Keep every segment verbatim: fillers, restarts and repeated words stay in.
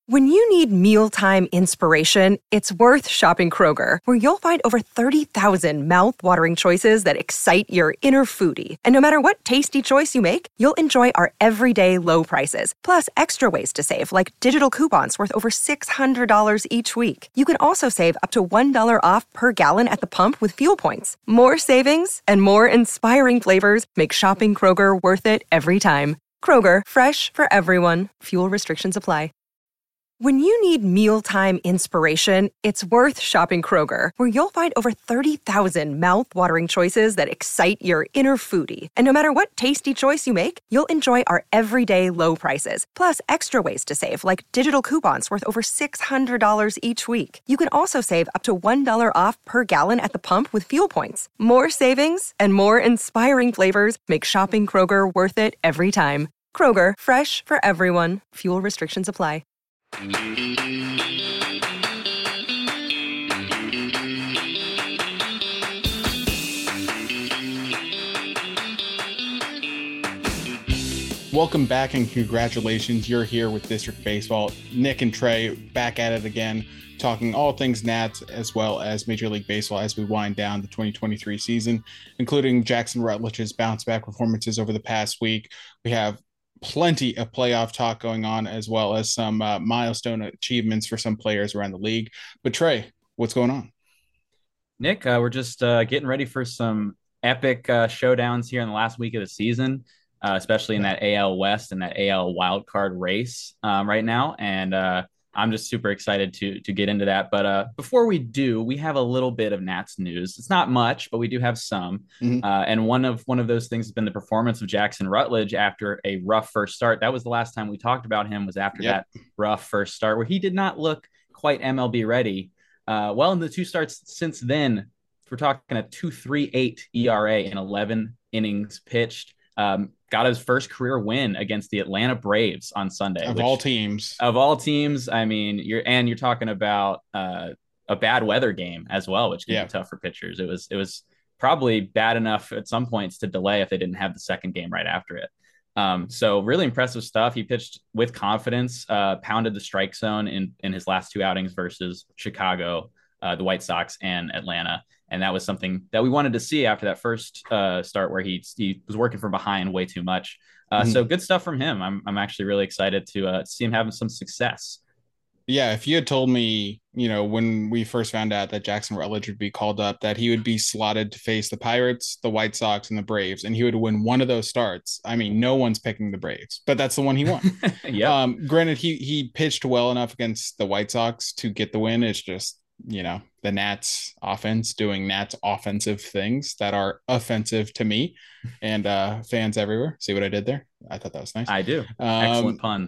When you need mealtime inspiration, it's worth shopping Kroger, where you'll find over thirty thousand mouth-watering choices that excite your inner foodie. And no matter what tasty choice you make, you'll enjoy our everyday low prices, plus extra ways to save, like digital coupons worth over six hundred dollars each week. You can also save up to one dollar off per gallon at the pump with fuel points. More savings and more inspiring flavors make shopping Kroger worth it every time. Kroger, fresh for everyone. Fuel restrictions apply. When you need mealtime inspiration, it's worth shopping Kroger, where you'll find over thirty thousand mouth-watering choices that excite your inner foodie. And no matter what tasty choice you make, you'll enjoy our everyday low prices, plus extra ways to save, like digital coupons worth over six hundred dollars each week. You can also save up to one dollar off per gallon at the pump with fuel points. More savings and more inspiring flavors make shopping Kroger worth it every time. Kroger, fresh for everyone. Fuel restrictions apply. Welcome back and congratulations. You're here with District Baseball. Nick and Trey back at it again, talking all things Nats as well as Major League Baseball as we wind down the twenty twenty-three season, including Jackson Rutledge's bounce back performances over the past week. We have plenty of playoff talk going on, as well as some uh, milestone achievements for some players around the league. But Trey, what's going on? Nick, uh, we're just uh, getting ready for some epic uh, showdowns here in the last week of the season, uh, especially in that A L West and that A L wildcard race um, right now. And uh, I'm just super excited to to get into that. But uh, before we do, we have a little bit of Nats news. It's not much, but we do have some. Mm-hmm. Uh, and one of one of those things has been the performance of Jackson Rutledge after a rough first start. That was the last time we talked about him, was after yep. that rough first start where he did not look quite M L B ready. Uh, well, in the two starts since then, we're talking a two point three eight E R A in eleven innings pitched. Um, got his first career win against the Atlanta Braves on Sunday. Of which, all teams. Of all teams. I mean, you're and you're talking about uh, a bad weather game as well, which can yeah. be tough for pitchers. It was it was probably bad enough at some points to delay if they didn't have the second game right after it. Um, so really impressive stuff. He pitched with confidence, uh, pounded the strike zone in, in his last two outings versus Chicago, uh, the White Sox, and Atlanta. And that was something that we wanted to see after that first uh, start where he, he was working from behind way too much. Uh, mm-hmm. So good stuff from him. I'm I'm actually really excited to uh, see him having some success. Yeah, if you had told me, you know, when we first found out that Jackson Rutledge would be called up, that he would be slotted to face the Pirates, the White Sox, and the Braves, and he would win one of those starts. I mean, no one's picking the Braves, but that's the one he won. yeah. Um, granted, he he pitched well enough against the White Sox to get the win. It's just, you know, the Nats offense doing Nats offensive things that are offensive to me and uh, fans everywhere. See what I did there? I thought that was nice. I do. Um, Excellent pun.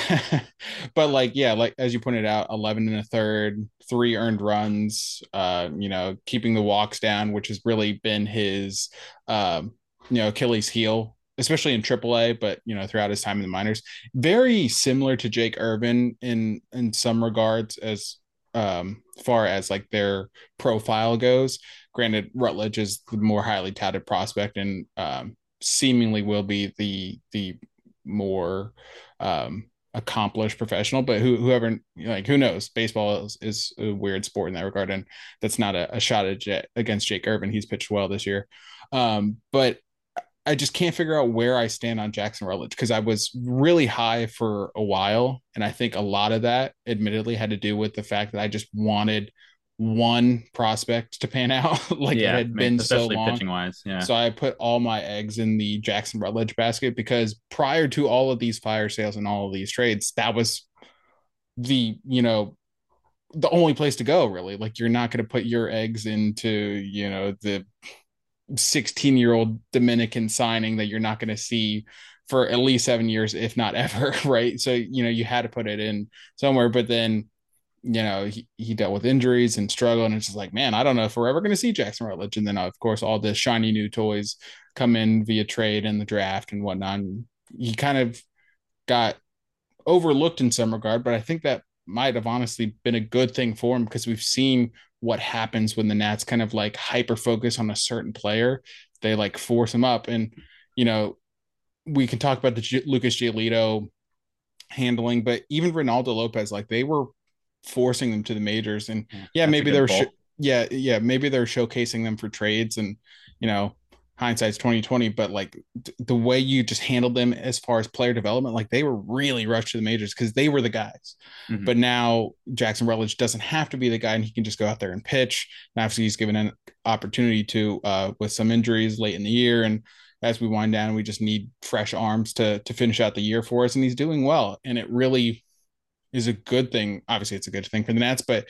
But like, yeah, like as you pointed out, eleven and a third, three earned runs, uh, you know, keeping the walks down, which has really been his, um, you know, Achilles heel, especially in triple A, but, you know, throughout his time in the minors. Very similar to Jake Irvin in, in some regards as um, far as like their profile goes. Granted, Rutledge is the more highly touted prospect and um, seemingly will be the, the more, um, accomplished professional, but who, whoever, like, who knows? Baseball is, is a weird sport in that regard, and that's not a, a shot at Jet, against Jake Irvin. He's pitched well this year, um, but I just can't figure out where I stand on Jackson Rutledge, because I was really high for a while, and I think a lot of that, admittedly, had to do with the fact that I just wanted one prospect to pan out, like yeah, it had been so long. Pitching wise, yeah. So I put all my eggs in the Jackson Rutledge basket, because prior to all of these fire sales and all of these trades, that was the, you know, the only place to go, really. Like, you're not going to put your eggs into, you know, the sixteen year old Dominican signing that you're not going to see for at least seven years, if not ever. Right. So, you know, you had to put it in somewhere, but then, you know, he, he dealt with injuries and struggle, and it's just like, man, I don't know if we're ever going to see Jackson Rutledge. And then, of course, all the shiny new toys come in via trade and the draft and whatnot. And he kind of got overlooked in some regard, but I think that might have honestly been a good thing for him, because we've seen what happens when the Nats kind of like hyper focus on a certain player. They like force him up. And, you know, we can talk about the G- Lucas Giolito handling, but even Ronaldo Lopez, like they were forcing them to the majors. And Yeah, yeah, that's a maybe good they're sh- pull. yeah, yeah, maybe they're showcasing them for trades, and you know, hindsight's twenty twenty, but like th- the way you just handled them as far as player development, like they were really rushed to the majors because they were the guys. Mhm. But now Jackson Rutledge doesn't have to be the guy, and he can just go out there and pitch. And obviously, he's given an opportunity to uh, with some injuries late in the year, and as we wind down, we just need fresh arms to to finish out the year for us. And he's doing well, and it really is a good thing. Obviously, it's a good thing for the Nats, but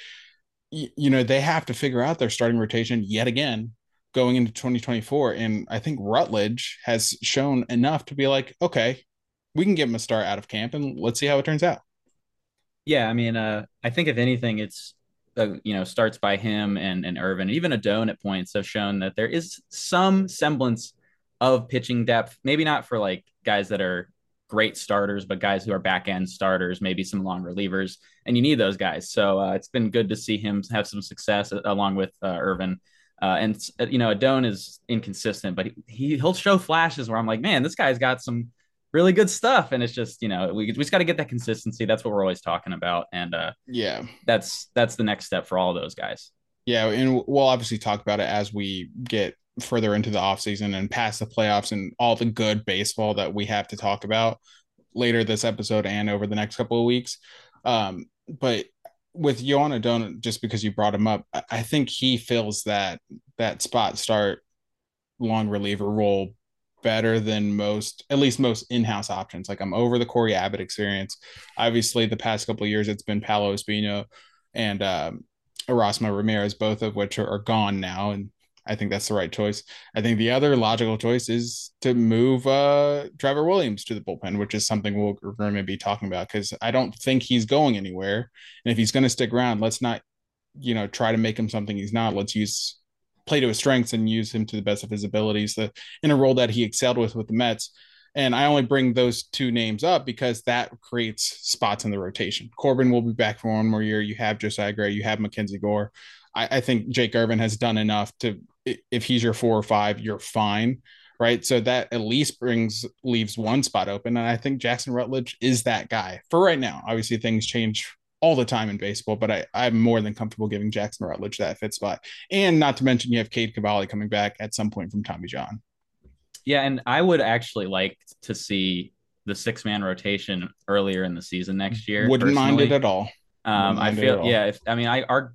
you know they have to figure out their starting rotation yet again going into twenty twenty-four. And I think Rutledge has shown enough to be like, okay, we can give him a start out of camp, and let's see how it turns out. Yeah, I mean, uh, I think if anything, it's uh, you know starts by him and and Irvin, even Adone at points have shown that there is some semblance of pitching depth. Maybe not for like guys that are great starters, but guys who are back end starters, maybe some long relievers, and you need those guys. So uh, it's been good to see him have some success along with uh, Irvin. Uh, and uh, you know, Adone is inconsistent, but he, he he'll show flashes where I'm like, man, this guy's got some really good stuff. And it's just, you know, we, we just got to get that consistency. That's what we're always talking about. And uh, Yeah. that's, that's the next step for all those guys. Yeah. And we'll obviously talk about it as we get further into the offseason and past the playoffs and all the good baseball that we have to talk about later this episode and over the next couple of weeks. Um, but with Yoan Adone, just because you brought him up, I think he fills that that spot start long reliever role better than most, at least most in-house options. Like I'm over the Corey Abbott experience. Obviously, the past couple of years, it's been Paolo Espino and um, Erasmo Ramirez, both of which are, are gone now. And I think that's the right choice. I think the other logical choice is to move uh, Trevor Williams to the bullpen, which is something we'll, we're going to be talking about because I don't think he's going anywhere. And if he's going to stick around, let's not, you know, try to make him something he's not. Let's use play to his strengths and use him to the best of his abilities the, in a role that he excelled with with the Mets. And I only bring those two names up because that creates spots in the rotation. Corbin will be back for one more year. You have Josiah Gray, you have Mackenzie Gore. I, I think Jake Irvin has done enough to, if he's your four or five, you're fine. Right. So that at least brings, leaves one spot open. And I think Jackson Rutledge is that guy for right now. Obviously, things change all the time in baseball, but I, I'm more than comfortable giving Jackson Rutledge that fifth spot. And not to mention, you have Cade Cavalli coming back at some point from Tommy John. Yeah. And I would actually like to see the six man rotation earlier in the season next year. Wouldn't personally. mind it at all. Um, I feel, yeah, if, I mean, I, our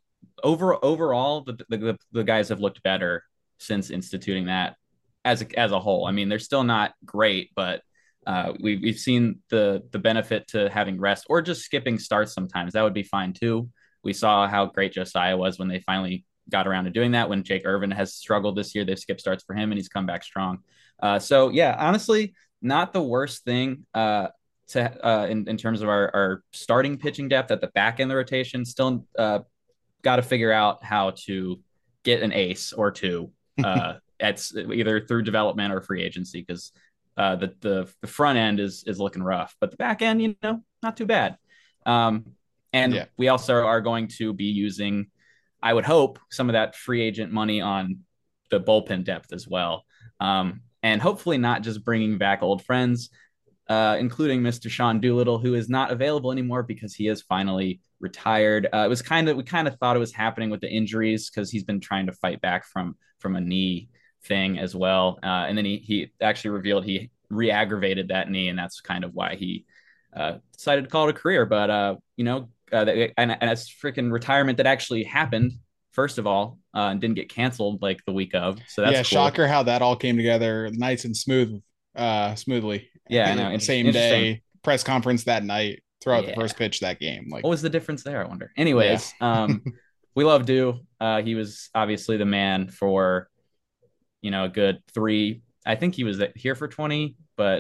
over overall, the, the, the guys have looked better since instituting that as a, as a whole. I mean, they're still not great, but uh, we've, we've seen the, the benefit to having rest or just skipping starts sometimes. That would be fine too. We saw how great Josiah was when they finally got around to doing that. When Jake Irvin has struggled this year, they've skipped starts for him and he's come back strong. Uh, so yeah, honestly, not the worst thing uh, to uh, in, in terms of our, our starting pitching depth at the back end of the rotation. Still uh, got to figure out how to get an ace or two uh, at either through development or free agency because uh, the, the the front end is is looking rough, but the back end, you know, not too bad. Um, and yeah. We also are going to be using, I would hope, some of that free agent money on the bullpen depth as well. Um, and hopefully not just bringing back old friends, uh, including Mister Sean Doolittle, who is not available anymore because he is finally retired. Uh, it was kind of, we kind of thought it was happening with the injuries because he's been trying to fight back from, from a knee thing as well. Uh, and then he, he actually revealed he re-aggravated that knee, and that's kind of why he uh, decided to call it a career. But, uh, you know, uh, and, and it's freaking retirement that actually happened, first of all, uh, and didn't get canceled like the week of. So that's yeah, cool. Shocker how that all came together nice and smooth, uh, smoothly. Yeah, I know. Same day, press conference that night, throw out yeah. the first pitch that game. Like, what was the difference there, I wonder? Anyways, yeah. um, we love Do. Uh, he was obviously the man for, you know, a good three. I think he was here for twenty, but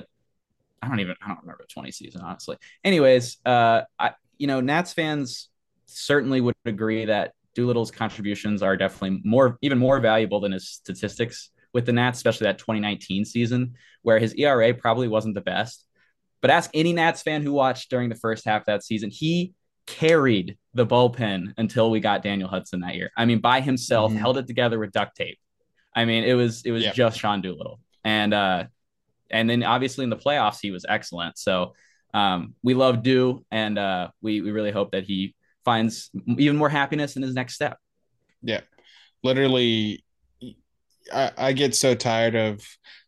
I don't even, I don't remember the twenty season, honestly. Anyways, uh, I, you know, Nats fans certainly would agree that Doolittle's contributions are definitely more, even more valuable than his statistics with the Nats, especially that twenty nineteen season where his E R A probably wasn't the best. But ask any Nats fan who watched during the first half of that season, he carried the bullpen until we got Daniel Hudson that year. I mean, by himself, mm-hmm. held it together with duct tape. I mean, it was it was yep. just Sean Doolittle. And uh, and then obviously in the playoffs, he was excellent. So um, we love Dew, and uh, we we really hope that he finds even more happiness in his next step. Yeah, literally, I, I get so tired of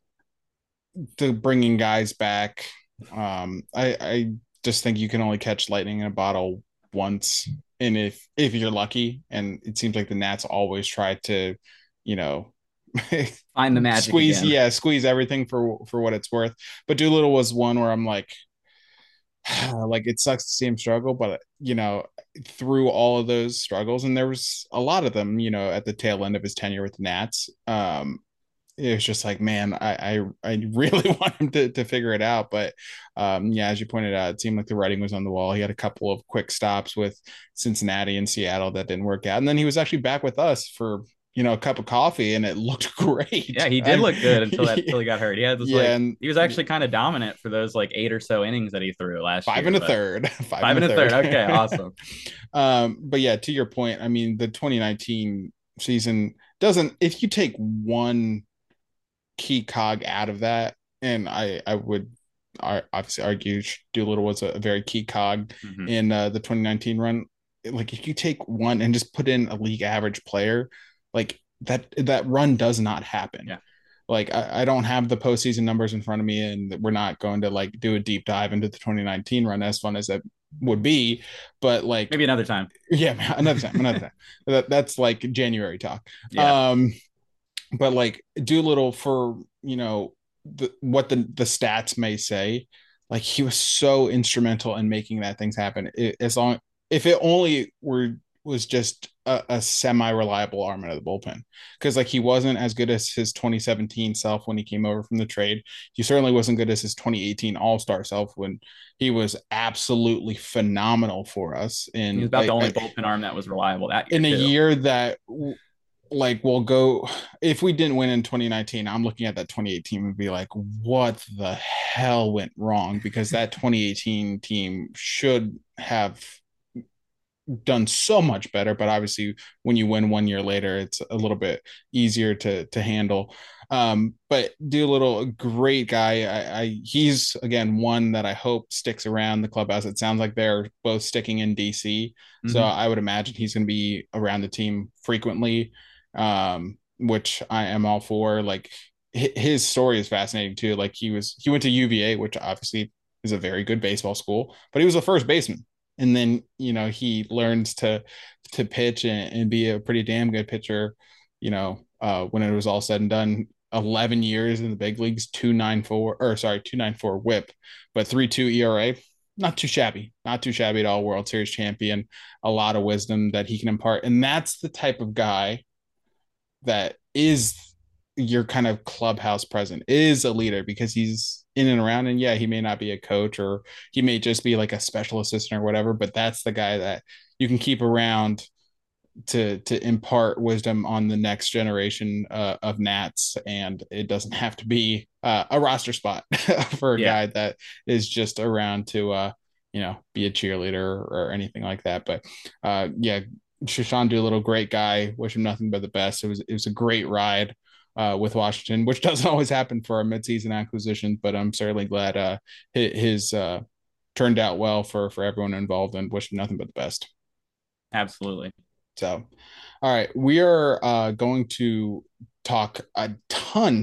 the bringing guys back. Um, I I just think you can only catch lightning in a bottle once, and if if you're lucky, and it seems like the Nats always try to, you know, find the magic squeeze, again. yeah, squeeze everything for for what it's worth. But Doolittle was one where I'm like, like it sucks to see him struggle, but you know, through all of those struggles, and there was a lot of them, you know, at the tail end of his tenure with the Nats. Um, it was just like, man, I I, I really want him to, to figure it out. But um, yeah, as you pointed out, it seemed like the writing was on the wall. He had a couple of quick stops with Cincinnati and Seattle that didn't work out. And then he was actually back with us for, you know, a cup of coffee, and it looked great. Yeah, he did I, look good until that until he got hurt. He had this, yeah, like, and, he was actually kind of dominant for those like eight or so innings that he threw last five year. And a third. Five, five and a third. third. Okay, awesome. um, but yeah, to your point, I mean, the twenty nineteen season doesn't, if you take one key cog out of that, and I I would obviously argue Doolittle was a very key cog mm-hmm. in uh, the twenty nineteen run. Like if you take one and just put in a league average player, like that that run does not happen. Yeah. Like I, I don't have the postseason numbers in front of me, and we're not going to like do a deep dive into the twenty nineteen run, as fun as that would be. But like maybe another time. Yeah, another time, another time. That, that's like January talk. Yeah. Um, but like Doolittle, for you know the what the the stats may say, like he was so instrumental in making that things happen. It, as long if it only were was just a, a semi-reliable arm out of the bullpen, because like he wasn't as good as his twenty seventeen self when he came over from the trade. He certainly wasn't good as his twenty eighteen All-Star self when he was absolutely phenomenal for us. And he was about like, the only bullpen arm that was reliable that year in a too. year that like we'll go, if we didn't win in twenty nineteen, I'm looking at that twenty eighteen and be like, what the hell went wrong? Because that twenty eighteen team should have done so much better, but obviously when you win one year later, it's a little bit easier to to handle. Um, but Doolittle, a great guy. I, I he's again one that I hope sticks around the clubhouse. It sounds like they're both sticking in D C, mm-hmm. so I would imagine he's going to be around the team frequently, um, which I am all for. Like his story is fascinating too. Like he was he went to U V A, which obviously is a very good baseball school, but he was a first baseman. And then, you know, he learns to to pitch and, and be a pretty damn good pitcher, you know, uh, when it was all said and done. eleven years in the big leagues, two ninety-four or sorry, two ninety-four whip, but three two E R A. Not too shabby, not too shabby at all. World Series champion, a lot of wisdom that he can impart. And that's the type of guy that is your kind of clubhouse present, is a leader, because he's in and around. And yeah, he may not be a coach, or he may just be like a special assistant or whatever, but that's the guy that you can keep around to to impart wisdom on the next generation uh, of Nats. And it doesn't have to be uh, a roster spot for a yeah. guy that is just around to uh you know be a cheerleader or anything like that. But uh yeah, Shashan Doolittle, great guy, wish him nothing but the best. It was it was a great ride Uh, with Washington, which doesn't always happen for a midseason acquisition, but I'm certainly glad uh, his, his uh, turned out well for for everyone involved, and wish him nothing but the best. Absolutely. So, all right, we are uh, going to talk a ton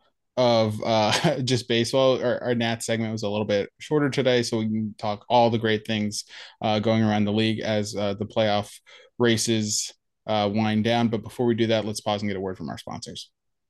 of uh, just baseball. Our, our Nats segment was a little bit shorter today, so we can talk all the great things uh, going around the league as uh, the playoff races uh, wind down. But before we do that, let's pause and get a word from our sponsors.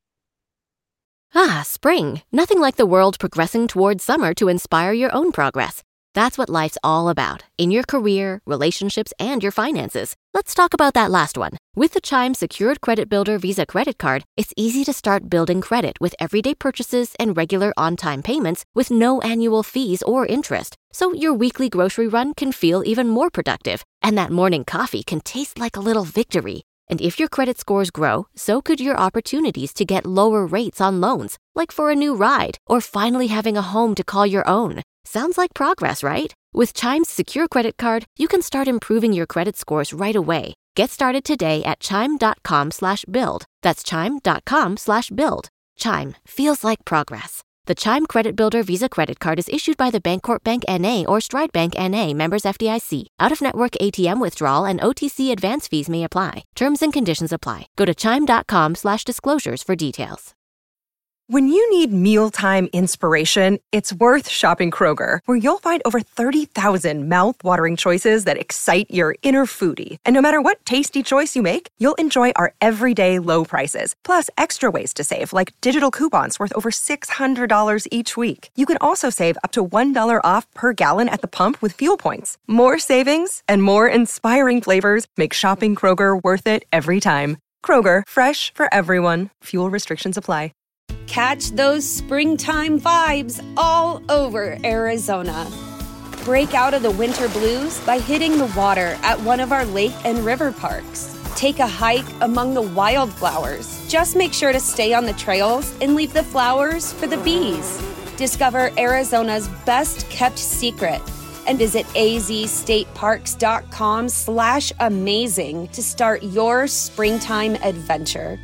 Ah, spring. Nothing like the world progressing towards summer to inspire your own progress. That's what life's all about, in your career, relationships, and your finances. Let's talk about that last one. With the Chime Secured Credit Builder Visa Credit Card, it's easy to start building credit with everyday purchases and regular on-time payments with no annual fees or interest. So your weekly grocery run can feel even more productive, and that morning coffee can taste like a little victory. And if your credit scores grow, so could your opportunities to get lower rates on loans, like for a new ride or finally having a home to call your own. Sounds like progress, right? With Chime's Secure Credit Card, you can start improving your credit scores right away. Get started today at chime.com slash build. That's chime.com slash build. Chime feels like progress. The Chime Credit Builder Visa Credit Card is issued by the Bancorp Bank N A or Stride Bank N A, members F D I C. Out-of-network A T M withdrawal and O T C advance fees may apply. Terms and conditions apply. Go to chime.com slash disclosures for details. When you need mealtime inspiration, it's worth shopping Kroger, where you'll find over thirty thousand mouth-watering choices that excite your inner foodie. And no matter what tasty choice you make, you'll enjoy our everyday low prices, plus extra ways to save, like digital coupons worth over six hundred dollars each week. You can also save up to one dollar off per gallon at the pump with fuel points. More savings and more inspiring flavors make shopping Kroger worth it every time. Kroger, fresh for everyone. Fuel restrictions apply. Catch those springtime vibes all over Arizona. Break out of the winter blues by hitting the water at one of our lake and river parks. Take a hike among the wildflowers. Just make sure to stay on the trails and leave the flowers for the bees. Discover Arizona's best kept secret and visit azstateparks.com slash amazing to start your springtime adventure.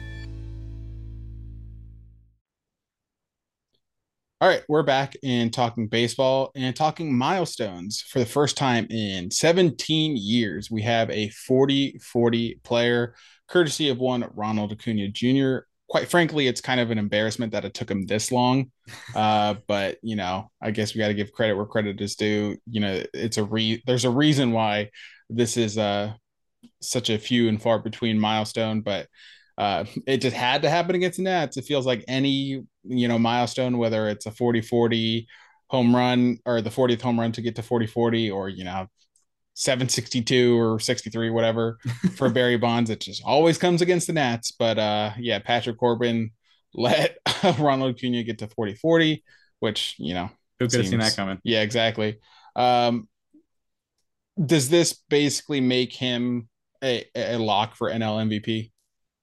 All right, we're back in talking baseball and talking milestones. For the first time in seventeen years, we have a forty forty player, courtesy of one Ronald Acuna Junior Quite frankly, it's kind of an embarrassment that it took him this long. Uh, but, you know, I guess we got to give credit where credit is due. You know, it's a re- there's a reason why this is uh, such a few and far between milestone, but Uh, it just had to happen against the Nats. It feels like any, you know, milestone, whether it's a forty forty home run or the fortieth home run to get to forty forty or, you know, seven sixty-two or sixty-three, whatever, for Barry Bonds, it just always comes against the Nats. But uh, yeah, Patrick Corbin let Ronald Acuna get to forty forty, which, you know, who could have seen that coming? Yeah, exactly. Um, does this basically make him a, a lock for N L M V P?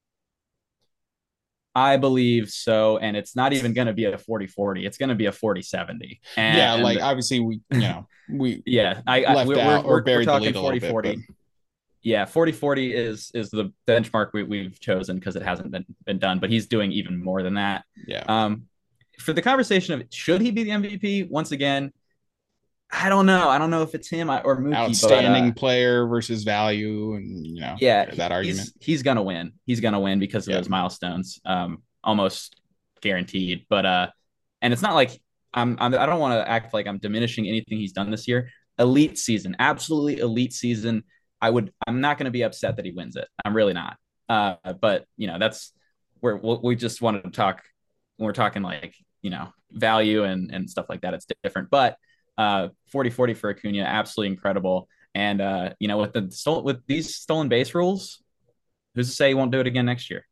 I believe so, and it's not even going to be a forty forty. It's going to be a forty seventy. And, yeah, like obviously we, you know, we yeah, I, I left we're, out we're, or buried we're the lead a forty little forty. bit. But... Yeah, forty forty is is the benchmark we, we've chosen because it hasn't been, been done, but he's doing even more than that. Yeah. Um, for the conversation of should he be the M V P once again, I don't know. I don't know if it's him or Mookie. Outstanding but, uh, player versus value, and you know, yeah, that he, argument. He's, he's gonna win. He's gonna win because of yeah. those milestones. Um, almost guaranteed. But uh, and it's not like I'm. I'm I don't want to act like I'm diminishing anything he's done this year. Elite season, absolutely elite season. I would. I'm not going to be upset that he wins it. I'm really not. Uh, but you know, that's where we just wanted to talk. When we're talking like you know value and and stuff like that, it's different. But uh, forty forty for Acuna, absolutely incredible. And uh, you know, with the with these stolen base rules, who's to say he won't do it again next year?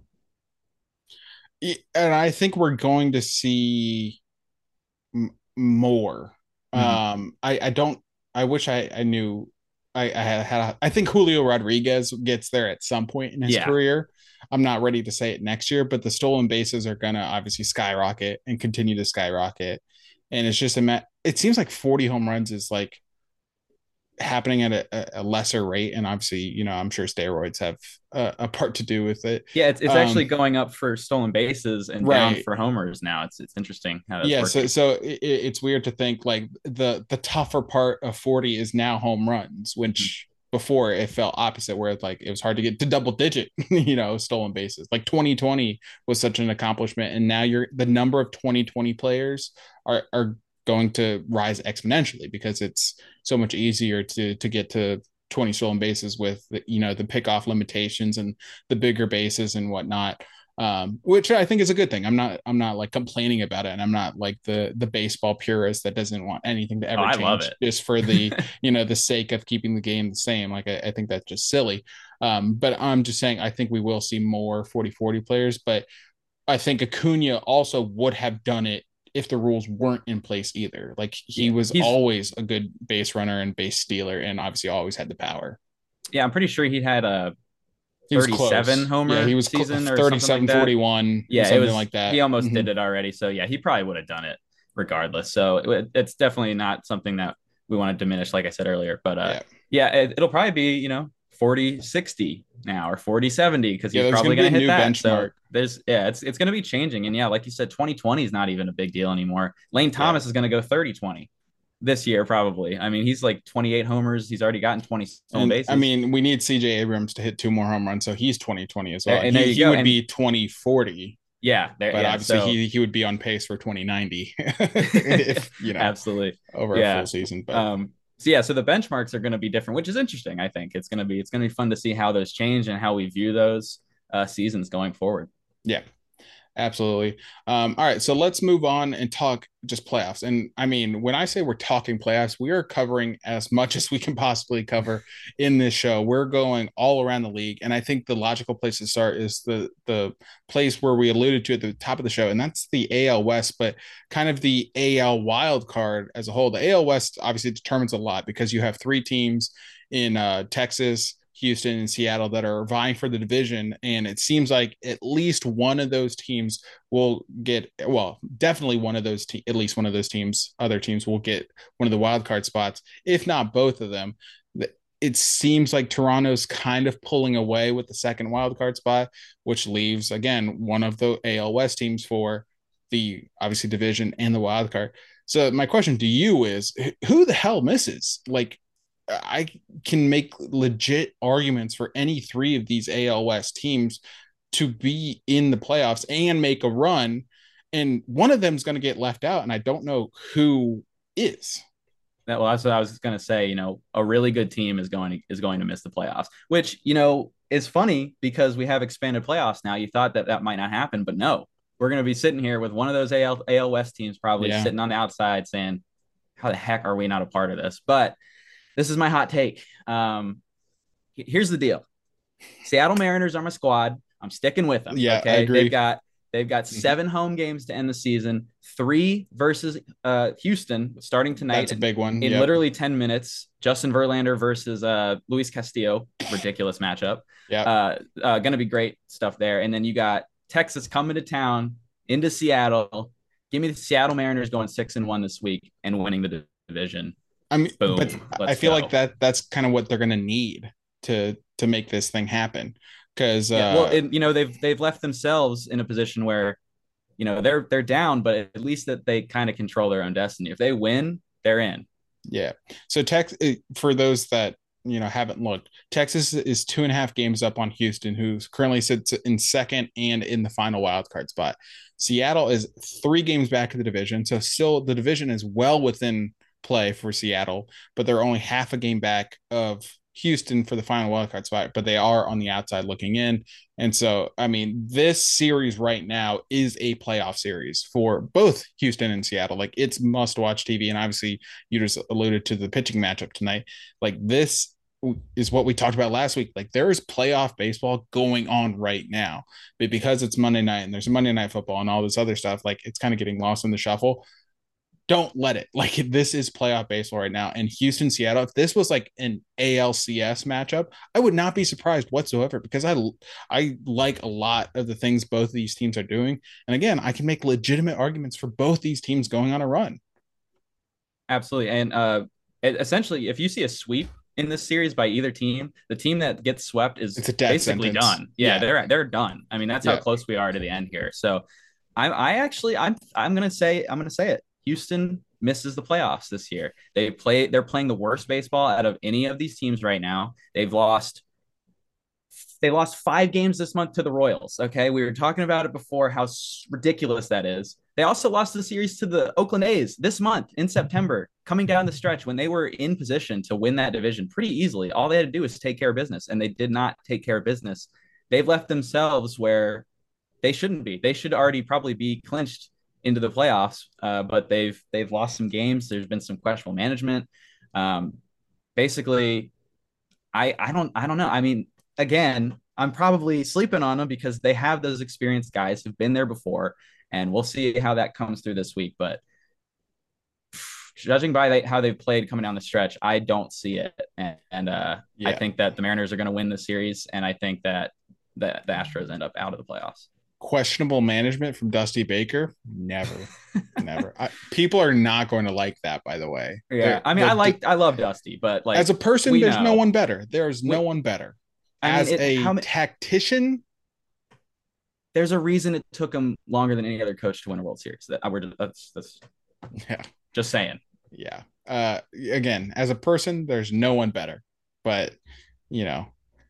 And I think we're going to see m- more. Mm-hmm. Um, I, I don't. I wish I, I knew. I, I had. had a, I think Julio Rodriguez gets there at some point in his yeah. career. I'm not ready to say it next year, but the stolen bases are going to obviously skyrocket and continue to skyrocket. And it's just a. It seems like forty home runs is like happening at a, a lesser rate, and obviously, you know, I'm sure steroids have a, a part to do with it. Yeah, it's it's um, actually going up for stolen bases and right. down for homers now. It's it's interesting how that's yeah. working. So so it, it's weird to think like the the tougher part of forty is now home runs, which mm-hmm. before it felt opposite, where like it was hard to get to double digit, you know, stolen bases. Like twenty twenty was such an accomplishment, and now you're the number of twenty twenty players are are going to rise exponentially because it's so much easier to to get to twenty stolen bases with the, you know the pickoff limitations and the bigger bases and whatnot, um, which I think is a good thing. I'm not I'm not like complaining about it, and I'm not like the the baseball purist that doesn't want anything to ever oh, change I love it. just for the you know the sake of keeping the game the same. Like I, I think that's just silly. Um, but I'm just saying I think we will see more forty forty players, but I think Acuna also would have done it if the rules weren't in place either. Like he was He's, always a good base runner and base stealer, and obviously always had the power. Yeah, I'm pretty sure he had a thirty-seven homer yeah, he was season cl- or thirty-seven like forty-one. Yeah, something it was, like that. He almost mm-hmm. did it already. So yeah, he probably would have done it regardless. So it, it's definitely not something that we want to diminish, like I said earlier. But uh, yeah, yeah it, it'll probably be, you know, forty sixty now or forty seventy because Yeah, he's there's probably gonna going to be a hit new that. So benchmark. there's yeah, it's it's going to be changing. And yeah, like you said, twenty twenty is not even a big deal anymore. Lane Thomas Yeah. is going to go thirty twenty this year probably. I mean, he's like twenty-eight homers. He's already gotten twenty stolen And bases. I mean, we need C J Abrams to hit two more home runs, so he's twenty twenty as well. And And there he, you he go. would And- be twenty forty, yeah, there, but yeah, obviously so- he he would be on pace for twenty ninety if you know absolutely over Yeah. a full season. But Um, so yeah, so the benchmarks are going to be different, which is interesting. I think it's going to be it's going to be fun to see how those change and how we view those uh, seasons going forward. yeah, absolutely. Um, all right, so let's move on and talk just playoffs. And I mean, when I say we're talking playoffs, we are covering as much as we can possibly cover in this show. We're going all around the league, and I think the logical place to start is the the place where we alluded to at the top of the show, and that's the A L West, but kind of the A L wild card as a whole. The A L West obviously determines a lot because you have three teams in uh, Texas, Houston, and Seattle that are vying for the division. And it seems like at least one of those teams will get, well, definitely one of those, te- at least one of those teams, other teams will get one of the wild card spots, if not both of them. It seems like Toronto's kind of pulling away with the second wild card spot, which leaves, again, one of the A L West teams for the obviously division and the wild card. So my question to you is, who the hell misses? Like, I can make legit arguments for any three of these A L West teams to be in the playoffs and make a run, and one of them is going to get left out, and I don't know who is. That, well, that's what I was going to say. You know, a really good team is going to, is going to miss the playoffs, which, you know, is funny because we have expanded playoffs now. You thought that that might not happen, but no, we're going to be sitting here with one of those A L, A L West teams probably Yeah. sitting on the outside saying, how the heck are we not a part of this? But this is my hot take. Um, here's the deal. Seattle Mariners are my squad. I'm sticking with them. Yeah, okay? I agree. They've got they've got Mhm. seven home games to end the season. Three versus uh, Houston starting tonight. That's a big one. In Yep. literally ten minutes. Justin Verlander versus uh, Luis Castillo. Ridiculous matchup. Yeah. Uh, uh, going to be great stuff there. And then you got Texas coming to town into Seattle. Give me the Seattle Mariners going six and one this week and winning the division. I mean, Boom. but Let's I feel go. like that that's kind of what they're going to need to to make this thing happen. Because uh, Yeah, well, it, you know, they've they've left themselves in a position where, you know, they're they're down, but at least that they kind of control their own destiny. If they win, they're in. yeah. So Tex for those that you know haven't looked, Texas is two and a half games up on Houston, who currently sits in second and in the final wild card spot. Seattle is three games back of the division, so still the division is well within play for Seattle, but they're only half a game back of Houston for the final wildcard spot, but they are on the outside looking in. And so, I mean, this series right now is a playoff series for both Houston and Seattle. Like, it's must watch T V. And obviously, you just alluded to the pitching matchup tonight. Like, this is what we talked about last week. Like, there is playoff baseball going on right now, but because it's Monday night and there's Monday Night Football and all this other stuff, like, it's kind of getting lost in the shuffle. Don't let it. Like, this is playoff baseball right now. And Houston, Seattle, if this was like an A L C S matchup, I would not be surprised whatsoever, because I I like a lot of the things both of these teams are doing. And again, I can make legitimate arguments for both these teams going on a run. Absolutely. And uh, essentially, if you see a sweep in this series by either team, the team that gets swept is It's a death basically sentence. done. Yeah, Yeah. they're they're done. I mean, that's Yeah. how close we are to the end here. So I I actually I'm I'm gonna say I'm gonna say it. Houston misses the playoffs this year. They play they're playing the worst baseball out of any of these teams right now. They've lost they lost five games this month to the Royals. Okay, we were talking about it before, how ridiculous that is. They also lost the series to the Oakland A's this month in September, coming down the stretch when they were in position to win that division pretty easily. All they had to do was take care of business, and they did not take care of business. They've left themselves where they shouldn't be. They should already probably be clinched into the playoffs, uh, but they've they've lost some games. There's been some questionable management. Um, basically, I I don't I don't know. I mean, again, I'm probably sleeping on them because they have those experienced guys who've been there before, and we'll see how that comes through this week. But judging by they, how they've played coming down the stretch, I don't see it, and, and uh, Yeah. I think that the Mariners are going to win the series, and I think that the, the Astros end up out of the playoffs. Questionable management from Dusty Baker? Never. Never. I, people are not going to like that, by the way. Yeah, They're- I mean, the- I like I love Dusty, but like as a person, we there's know. no one better. There's no We- one better. I as mean, it, a how, tactician, there's a reason it took him longer than any other coach to win a World Series. That I were that's that's yeah, just saying. yeah. Uh, again, as a person, there's no one better, but you know,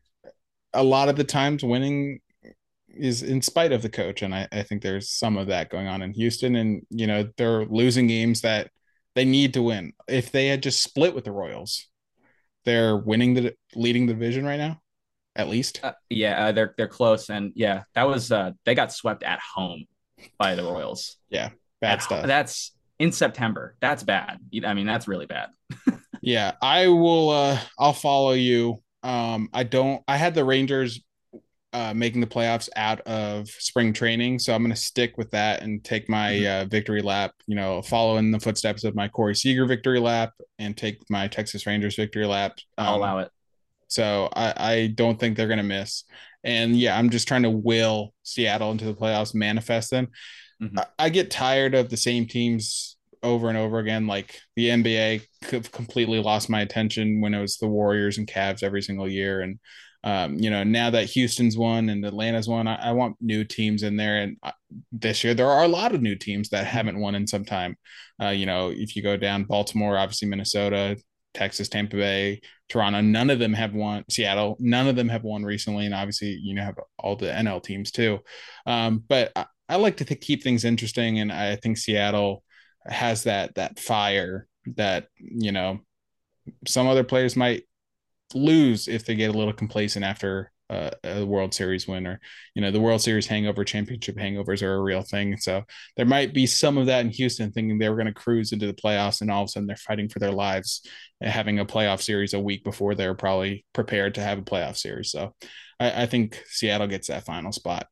a lot of the times winning is in spite of the coach, and I, I think there's some of that going on in Houston. And you know, they're losing games that they need to win. If they had just split with the Royals, they're winning the leading the division right now, at least. Uh, yeah, uh, they're they're close, and yeah, that was uh, they got swept at home by the Royals. Yeah, bad at, stuff. That's in September. That's bad. I mean, that's really bad. Yeah, I will. Uh, I'll follow you. Um, I don't. I had the Rangers uh, making the playoffs out of spring training, so I'm going to stick with that and take my mm-hmm. uh, victory lap. You know, follow in the footsteps of my Corey Seager victory lap and take my Texas Rangers victory lap. Um, I'll allow it. So I, I don't think they're going to miss. And yeah, I'm just trying to will Seattle into the playoffs, manifest them. Mm-hmm. I, I get tired of the same teams over and over again. Like the N B A completely lost my attention when it was the Warriors and Cavs every single year. And, um, you know, now that Houston's won and Atlanta's won, I, I want new teams in there. And this year, there are a lot of new teams that haven't won in some time. Uh, you know, if you go down Baltimore, obviously Minnesota, Texas, Tampa Bay, Toronto, none of them have won. Seattle, none of them have won recently. And obviously, you know, have all the N L teams too. Um, but I, I like to th- keep things interesting. And I think Seattle has that, that fire that, you know, some other players might lose if they get a little complacent after uh, a World Series win, or, you know, the World Series hangover, championship hangovers are a real thing. So there might be some of that in Houston, thinking they were going to cruise into the playoffs, and all of a sudden they're fighting for their lives, having a playoff series a week before they're probably prepared to have a playoff series. So I, I think Seattle gets that final spot.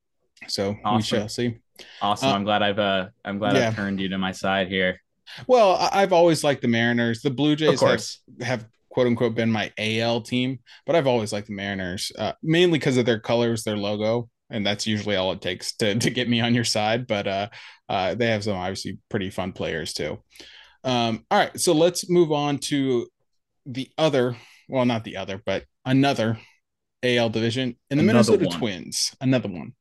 So awesome. We shall see. Awesome. Uh, I'm glad I've uh, I'm glad yeah. I've turned you to my side here. Well, I've always liked the Mariners. The Blue Jays have, have quote unquote been my A L team, but I've always liked the Mariners, uh, mainly because of their colors, their logo, and that's usually all it takes to to get me on your side. But uh, uh, they have some obviously pretty fun players too. Um, all right, so let's move on to the other, well, not the other, but another A L division in the another Minnesota one. Twins. Another one.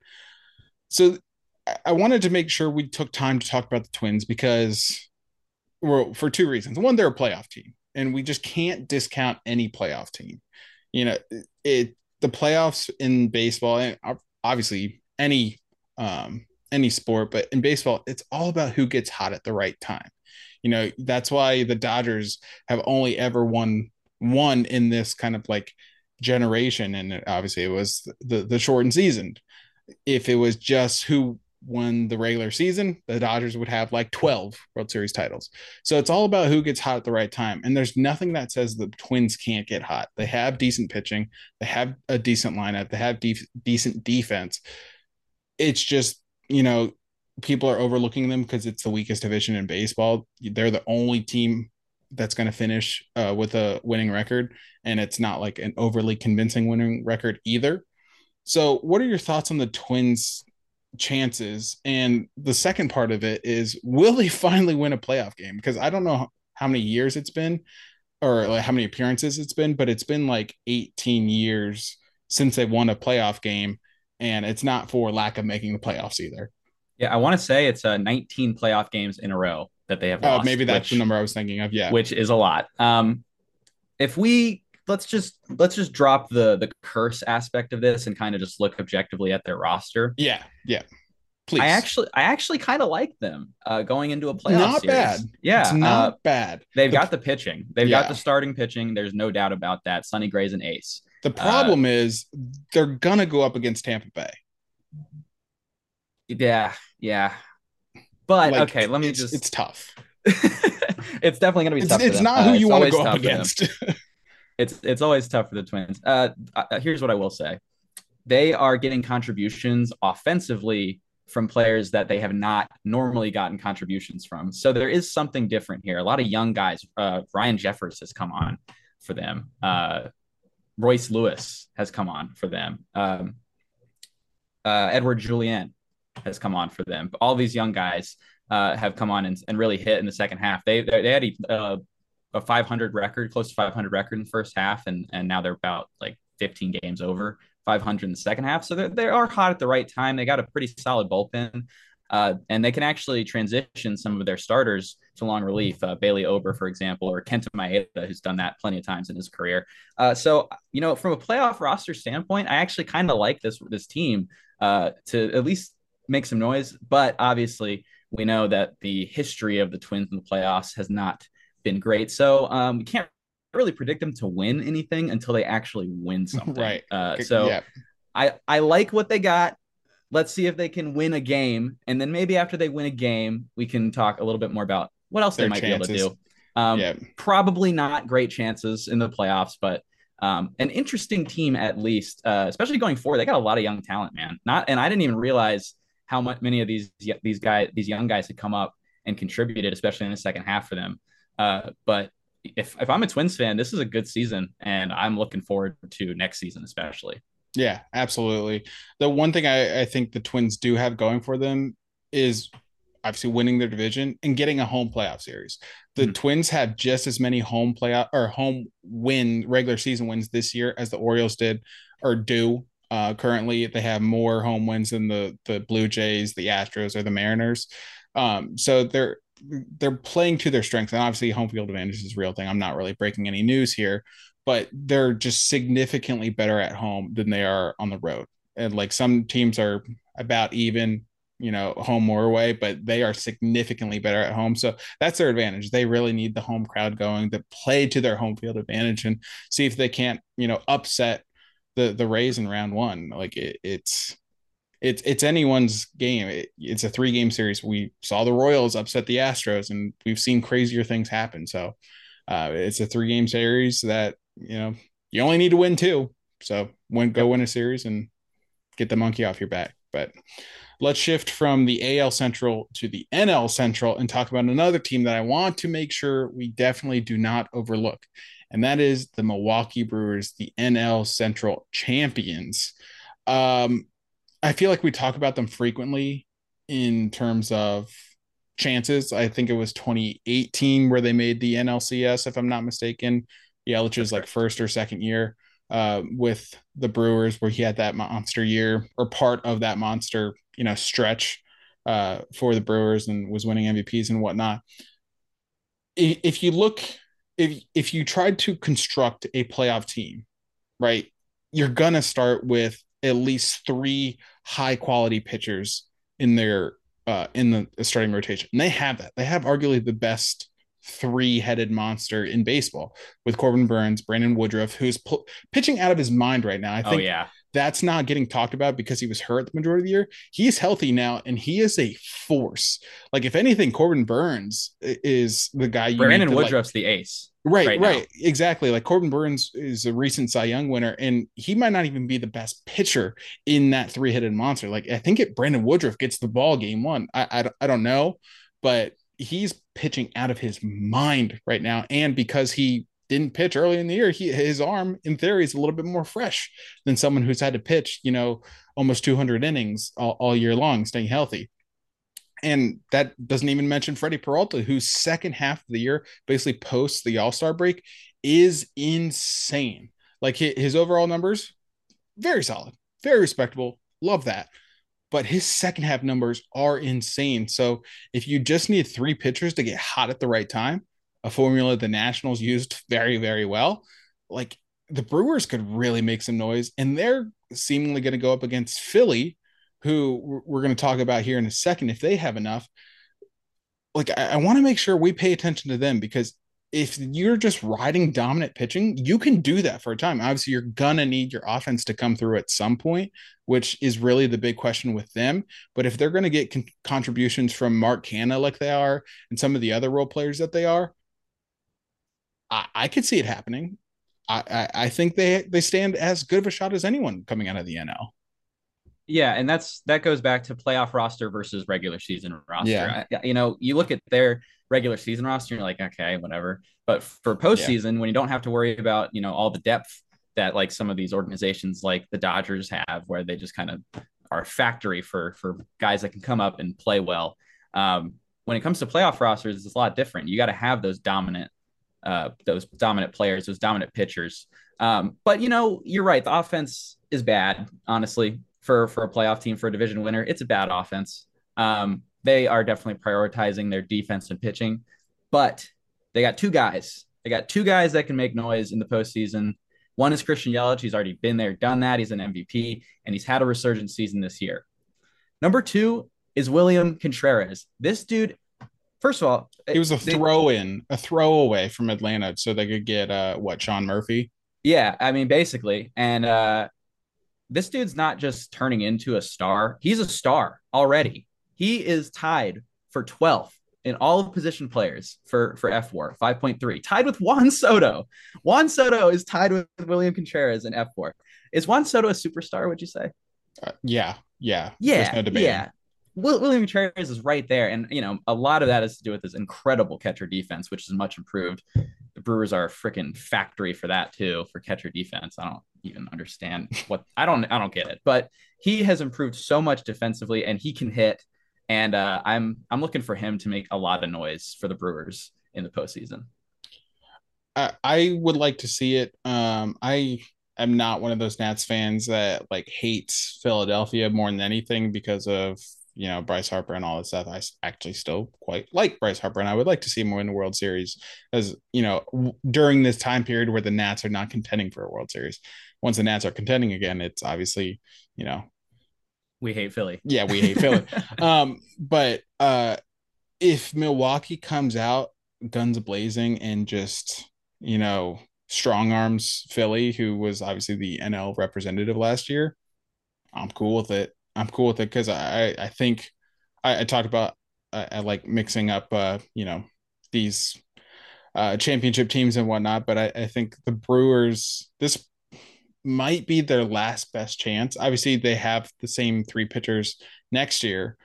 So I wanted to make sure we took time to talk about the Twins because, well, for two reasons. One, they're a playoff team, and we just can't discount any playoff team. You know, it the playoffs in baseball, and obviously any um, any sport, but in baseball, it's all about who gets hot at the right time. You know, that's why the Dodgers have only ever won one in this kind of like generation, and obviously it was the the shortened season. If it was just who won the regular season, the Dodgers would have like twelve World Series titles. So it's all about who gets hot at the right time. And there's nothing that says the Twins can't get hot. They have decent pitching. They have a decent lineup. They have de- decent defense. It's just, you know, people are overlooking them because it's the weakest division in baseball. They're the only team that's going to finish uh, with a winning record. And it's not like an overly convincing winning record either. So what are your thoughts on the Twins' chances? And the second part of it is, will they finally win a playoff game? Because I don't know how many years it's been, or like how many appearances it's been, but it's been like eighteen years since they won a playoff game, and it's not for lack of making the playoffs either. Yeah, I want to say it's uh, nineteen playoff games in a row that they have lost. Uh, maybe that's which, the number I was thinking of. Yeah, which is a lot. Um, if we let's just let's just drop the the curse aspect of this and kind of just look objectively at their roster. Yeah, yeah. Please. I actually I actually kind of like them uh, going into a playoff not series. Bad. Yeah, it's not uh, bad. They've the, got the pitching. They've yeah. got the starting pitching. There's no doubt about that. Sonny Gray's an ace. The problem uh, is they're gonna go up against Tampa Bay. Yeah, yeah. But like, okay, let me it's, just. It's tough. It's definitely gonna be it's, tough. It's for not them. who you uh, want to go up against. It's it's always tough for the Twins. Uh, uh, here's what I will say: they are getting contributions offensively from players that they have not normally gotten contributions from. So there is something different here. A lot of young guys. Uh, Ryan Jeffers has come on for them. Uh, Royce Lewis has come on for them. Um, uh, Edward Julien has come on for them. All these young guys uh, have come on and, and really hit in the second half. They they had a, uh, a five hundred record, close to five hundred record in the first half, and and now they're about like fifteen games over five hundred in the second half. So they are hot at the right time. They got a pretty solid bullpen. Uh, and they can actually transition some of their starters to long relief. Uh, Bailey Ober, for example, or Kenta Maeda, who's done that plenty of times in his career. Uh, so, you know, from a playoff roster standpoint, I actually kind of like this this team uh, to at least make some noise. But obviously, we know that the history of the Twins in the playoffs has not been great. So um, we can't really predict them to win anything until they actually win something. Right. Uh, so yeah. I, I like what they got. Let's see if they can win a game. And then maybe after they win a game, we can talk a little bit more about what else Their they might chances. be able to do. Um, yeah. Probably not great chances in the playoffs, but um, an interesting team at least, uh, especially going forward. They got a lot of young talent, man. Not, and I didn't even realize how much many of these these guys, these young guys had come up and contributed, especially in the second half for them. Uh, but if if I'm a Twins fan, this is a good season, and I'm looking forward to next season, especially. Yeah, absolutely. The one thing I, I think the Twins do have going for them is obviously winning their division and getting a home playoff series. The mm-hmm. Twins have just as many home playoff or home win regular season wins this year as the Orioles did or do. Uh, currently, they have more home wins than the the Blue Jays, the Astros, or the Mariners. Um, so they're they're playing to their strengths, and obviously, home field advantage is a real thing. I'm not really breaking any news here, but they're just significantly better at home than they are on the road. And like some teams are about even, you know, home or away, but they are significantly better at home. So that's their advantage. They really need the home crowd going to play to their home field advantage and see if they can't, you know, upset the the Rays in round one. Like it, it's it's it's anyone's game. It, it's a three game series. We saw the Royals upset the Astros, and we've seen crazier things happen. So uh, it's a three game series that, you know, you only need to win two. So win, go win a series and get the monkey off your back. But let's shift from the A L Central to the N L Central and talk about another team that I want to make sure we definitely do not overlook. And that is the Milwaukee Brewers, the N L Central champions. Um, I feel like we talk about them frequently in terms of chances. I think it was twenty eighteen where they made the N L C S, if I'm not mistaken. Yelich's like first or second year uh, with the Brewers, where he had that monster year or part of that monster, you know, stretch uh, for the Brewers and was winning M V Ps and whatnot. If you look, if if you tried to construct a playoff team, right, you're gonna start with at least three high quality pitchers in their uh, in the starting rotation, and they have that. They have arguably the best three-headed monster in baseball with Corbin Burnes, Brandon Woodruff, who's p- pitching out of his mind right now. I think oh, yeah. that's not getting talked about because he was hurt the majority of the year. He's healthy now, and he is a force. Like, if anything, Corbin Burnes is the guy you Brandon need to, Woodruff's like, the ace. Right, right, right. Exactly. Like Corbin Burnes is a recent Cy Young winner, and he might not even be the best pitcher in that three-headed monster. Like, I think it Brandon Woodruff gets the ball game one. I, I, I don't know, but he's pitching out of his mind right now. And because he didn't pitch early in the year, he, his arm in theory is a little bit more fresh than someone who's had to pitch, you know, almost two hundred innings all, all year long, staying healthy. And that doesn't even mention Freddie Peralta, whose second half of the year, basically post the All-Star break, is insane. Like his, his overall numbers, very solid, very respectable. Love that. But his second half numbers are insane. So if you just need three pitchers to get hot at the right time, a formula the Nationals used very, very well, like the Brewers could really make some noise. And they're seemingly going to go up against Philly, who we're going to talk about here in a second, if they have enough. Like, I, I want to make sure we pay attention to them, because if you're just riding dominant pitching, you can do that for a time. Obviously, you're going to need your offense to come through at some point, which is really the big question with them. But if they're going to get con- contributions from Mark Canha like they are and some of the other role players that they are, I, I could see it happening. I, I, I think they, they stand as good of a shot as anyone coming out of the N L. Yeah, and that's that goes back to playoff roster versus regular season roster. Yeah. I, you know, you look at their regular season roster, you're like, okay, whatever. But for postseason, yeah. when you don't have to worry about, you know, all the depth that like some of these organizations like the Dodgers have, where they just kind of are a factory for for guys that can come up and play well. Um, when it comes to playoff rosters, it's a lot different. You got to have those dominant uh, those dominant players, those dominant pitchers. Um, but you know, you're right. The offense is bad, honestly, for for a playoff team, for a division winner. It's a bad offense. Um, they are definitely prioritizing their defense and pitching, but they got two guys. They got two guys that can make noise in the postseason. One is Christian Yelich. He's already been there, done that. He's an M V P, and he's had a resurgent season this year. Number two is William Contreras. This dude, first of all, he was a throw-in, a throwaway from Atlanta, so they could get uh, what Sean Murphy. Yeah, I mean, basically, and uh, this dude's not just turning into a star; he's a star already. He is tied for twelfth in all of position players for for F W A R, five point three, tied with Juan Soto. Juan Soto is tied with William Contreras in F W A R. Is Juan Soto a superstar? Would you say? Uh, yeah, yeah, yeah, no debate. Yeah. William Contreras is right there, and you know a lot of that has to do with his incredible catcher defense, which is much improved. The Brewers are a freaking factory for that too, for catcher defense. I don't even understand what I don't I don't get it, but he has improved so much defensively, and he can hit. And uh, I'm I'm looking for him to make a lot of noise for the Brewers in the postseason. I, I would like to see it. Um, I am not one of those Nats fans that like hates Philadelphia more than anything because of, you know, Bryce Harper and all that stuff. I actually still quite like Bryce Harper, and I would like to see him win the World Series, as you know, w- during this time period where the Nats are not contending for a World Series. Once the Nats are contending again, it's obviously, you know, we hate Philly. Yeah, we hate Philly. Um, but uh, if Milwaukee comes out guns blazing and just, you know, strong arms Philly, who was obviously the N L representative last year, I'm cool with it. I'm cool with it because I I think I, I talked about I, I like mixing up uh you know these uh championship teams and whatnot, but I, I think the Brewers, this might be their last best chance. Obviously, they have the same three pitchers next year,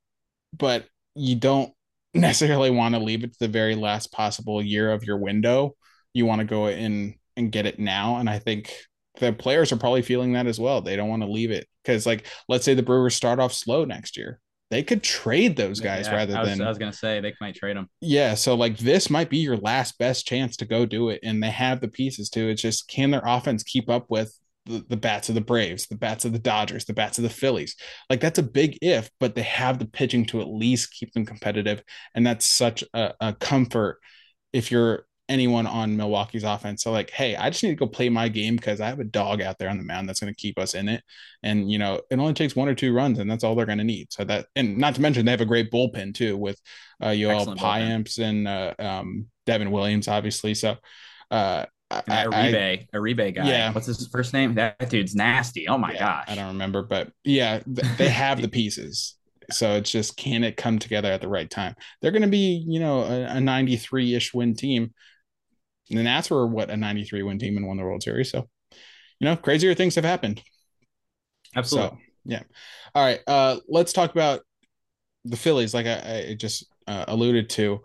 but you don't necessarily want to leave it to the very last possible year of your window. You want to go in and get it now, and I think the players are probably feeling that as well. They don't want to leave it because, like, let's say the Brewers start off slow next year. They could trade those guys yeah, rather I was, than. I was going to say they might trade them. Yeah. So, like, this might be your last best chance to go do it. And they have the pieces to. It's just, can their offense keep up with the, the bats of the Braves, the bats of the Dodgers, the bats of the Phillies? Like, that's a big if, but they have the pitching to at least keep them competitive. And that's such a, a comfort if you're anyone on Milwaukee's offense. So like, hey, I just need to go play my game because I have a dog out there on the mound that's going to keep us in it. And, you know, it only takes one or two runs and that's all they're going to need. So that, and not to mention they have a great bullpen too with uh, Yoel Payamps and uh, um, Devin Williams, obviously. So uh, I, Uribe, I, Uribe guy. Yeah. What's his first name? That dude's nasty. Oh my yeah, gosh. I don't remember, but yeah, they have the pieces. So it's just, can it come together at the right time? They're going to be, you know, a, a ninety-three-ish win team. And the Nats were what, a ninety-three win team and won the World Series. So, you know, crazier things have happened. Absolutely. So, yeah. All right. Uh, let's talk about the Phillies. Like I, I just uh, alluded to,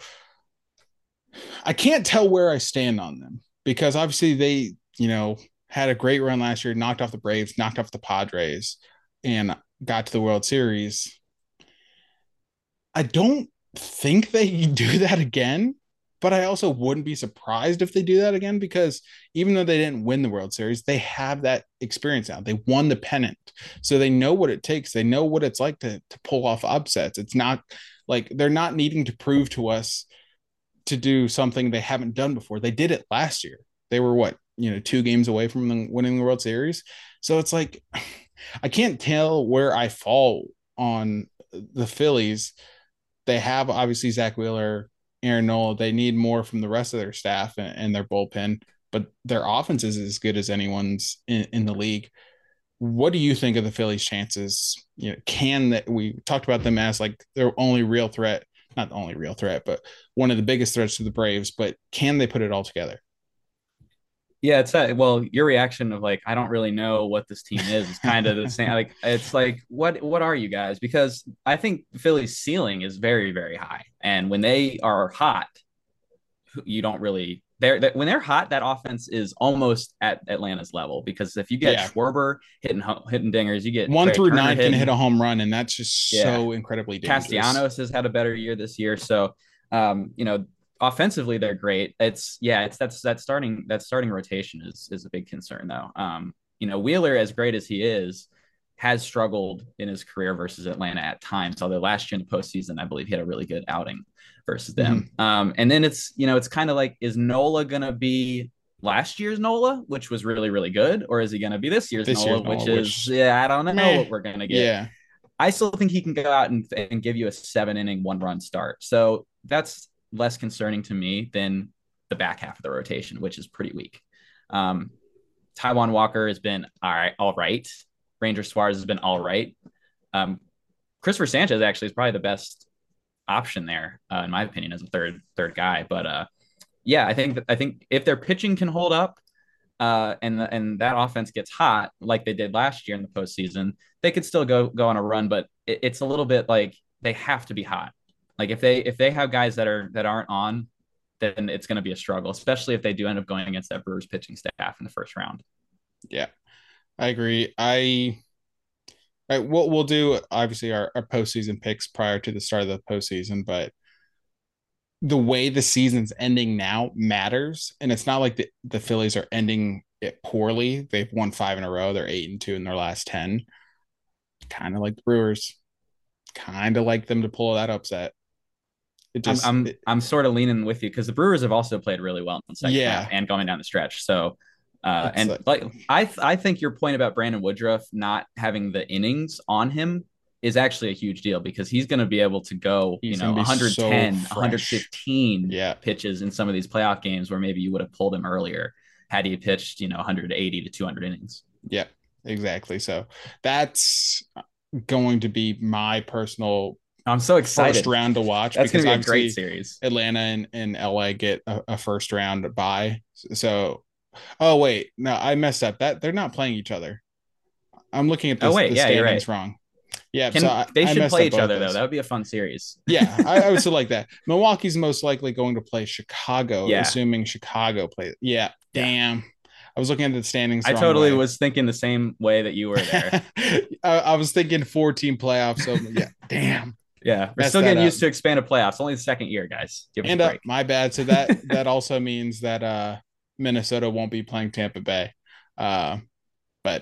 I can't tell where I stand on them because obviously they, you know, had a great run last year, knocked off the Braves, knocked off the Padres, and got to the World Series. I don't think they do that again. But I also wouldn't be surprised if they do that again because even though they didn't win the World Series, they have that experience now. They won the pennant. So they know what it takes. They know what it's like to, to pull off upsets. It's not like they're not needing to prove to us to do something they haven't done before. They did it last year. They were what, you know, two games away from them winning the World Series. So it's like, I can't tell where I fall on the Phillies. They have obviously Zach Wheeler, Aaron Nola. They need more from the rest of their staff and, and their bullpen, but their offense is as good as anyone's in, in the league. What do you think of the Phillies' chances? You know, can that we talked about them as like their only real threat, not the only real threat, but one of the biggest threats to the Braves, but can they put it all together? Yeah, it's a, well, your reaction of like, I don't really know what this team is, is kind of the same. Like, it's like, what, what are you guys? Because I think Philly's ceiling is very, very high. And when they are hot, you don't really, they're, they, when they're hot, that offense is almost at Atlanta's level. Because if you get yeah. Schwarber hitting, hitting dingers, you get one Trey through Turner nine hitting, can hit a home run. And that's just yeah. so incredibly dangerous. Castellanos has had a better year this year. So, um, you know, offensively they're great. It's yeah, it's that's that starting that starting rotation is is a big concern though. Um, you know, Wheeler, as great as he is, has struggled in his career versus Atlanta at times. Although last year in the postseason, I believe he had a really good outing versus them. Mm-hmm. Um, and then it's you know it's kind of like, is Nola gonna be last year's Nola, which was really really good, or is he gonna be this year's, this Nola, year's Nola, which is which, yeah, I don't know meh. what we're gonna get. Yeah. I still think he can go out and, and give you a seven inning, one run start. So that's less concerning to me than the back half of the rotation, which is pretty weak. Um, Taijuan Walker has been all right, all right. Ranger Suarez has been all right. Um, Christopher Sanchez actually is probably the best option there, uh, in my opinion, as a third third guy. But uh, yeah, I think that, I think if their pitching can hold up, uh, and and that offense gets hot like they did last year in the postseason, they could still go go on a run. But it, it's a little bit like they have to be hot. Like if they if they have guys that are that aren't on, then it's going to be a struggle, especially if they do end up going against that Brewers pitching staff in the first round. Yeah, I agree. I right, we'll we'll do obviously our, our postseason picks prior to the start of the postseason, but the way the season's ending now matters, and it's not like the, the Phillies are ending it poorly. They've won five in a row. They're eight and two in their last ten. Kind of like the Brewers. Kind of like them to pull that upset. It just, I'm I'm, it, I'm sort of leaning with you because the Brewers have also played really well in the second yeah. half and going down the stretch. So, uh, and like, like I th- I think your point about Brandon Woodruff not having the innings on him is actually a huge deal, because he's going to be able to go, he's you know, one ten, so one fifteen yeah. pitches in some of these playoff games where maybe you would have pulled him earlier had he pitched, you know, one eighty to two hundred innings. Yeah, exactly. So that's going to be my personal I'm so excited first round to watch. That's going to be a great series. Atlanta and, and L A get a, a first round bye. So, oh wait, no, I messed up. That they're not playing each other. I'm looking at this, oh, wait, the yeah, standings you're right. wrong. Yeah, Can, so I, they should I play each other those. though. That would be a fun series. Yeah, I, I would still like that. Milwaukee's most likely going to play Chicago, yeah. assuming Chicago plays. Yeah, yeah, damn. I was looking at the standings. I totally way. was thinking the same way that you were there. I, I was thinking four team playoffs. So yeah, damn. Yeah, we're still getting up. used to expanded playoffs. Only the second year, guys. Give us and a break. Uh, my bad. So that that also means that uh, Minnesota won't be playing Tampa Bay. Uh, but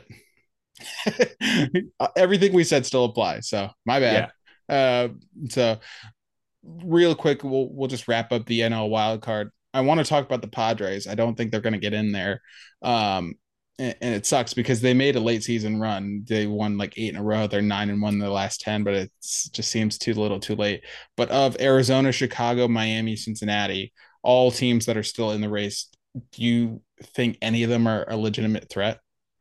everything we said still applies. So my bad. Yeah. Uh, so real quick, we'll we'll just wrap up the N L wild card. I want to talk about the Padres. I don't think they're going to get in there. Um, and, and it sucks because they made a late season run. They won like eight in a row. They're nine and one in the last ten, but it just seems too little too late. But of Arizona, Chicago, Miami, Cincinnati, all teams that are still in the race, do you think any of them are a legitimate threat?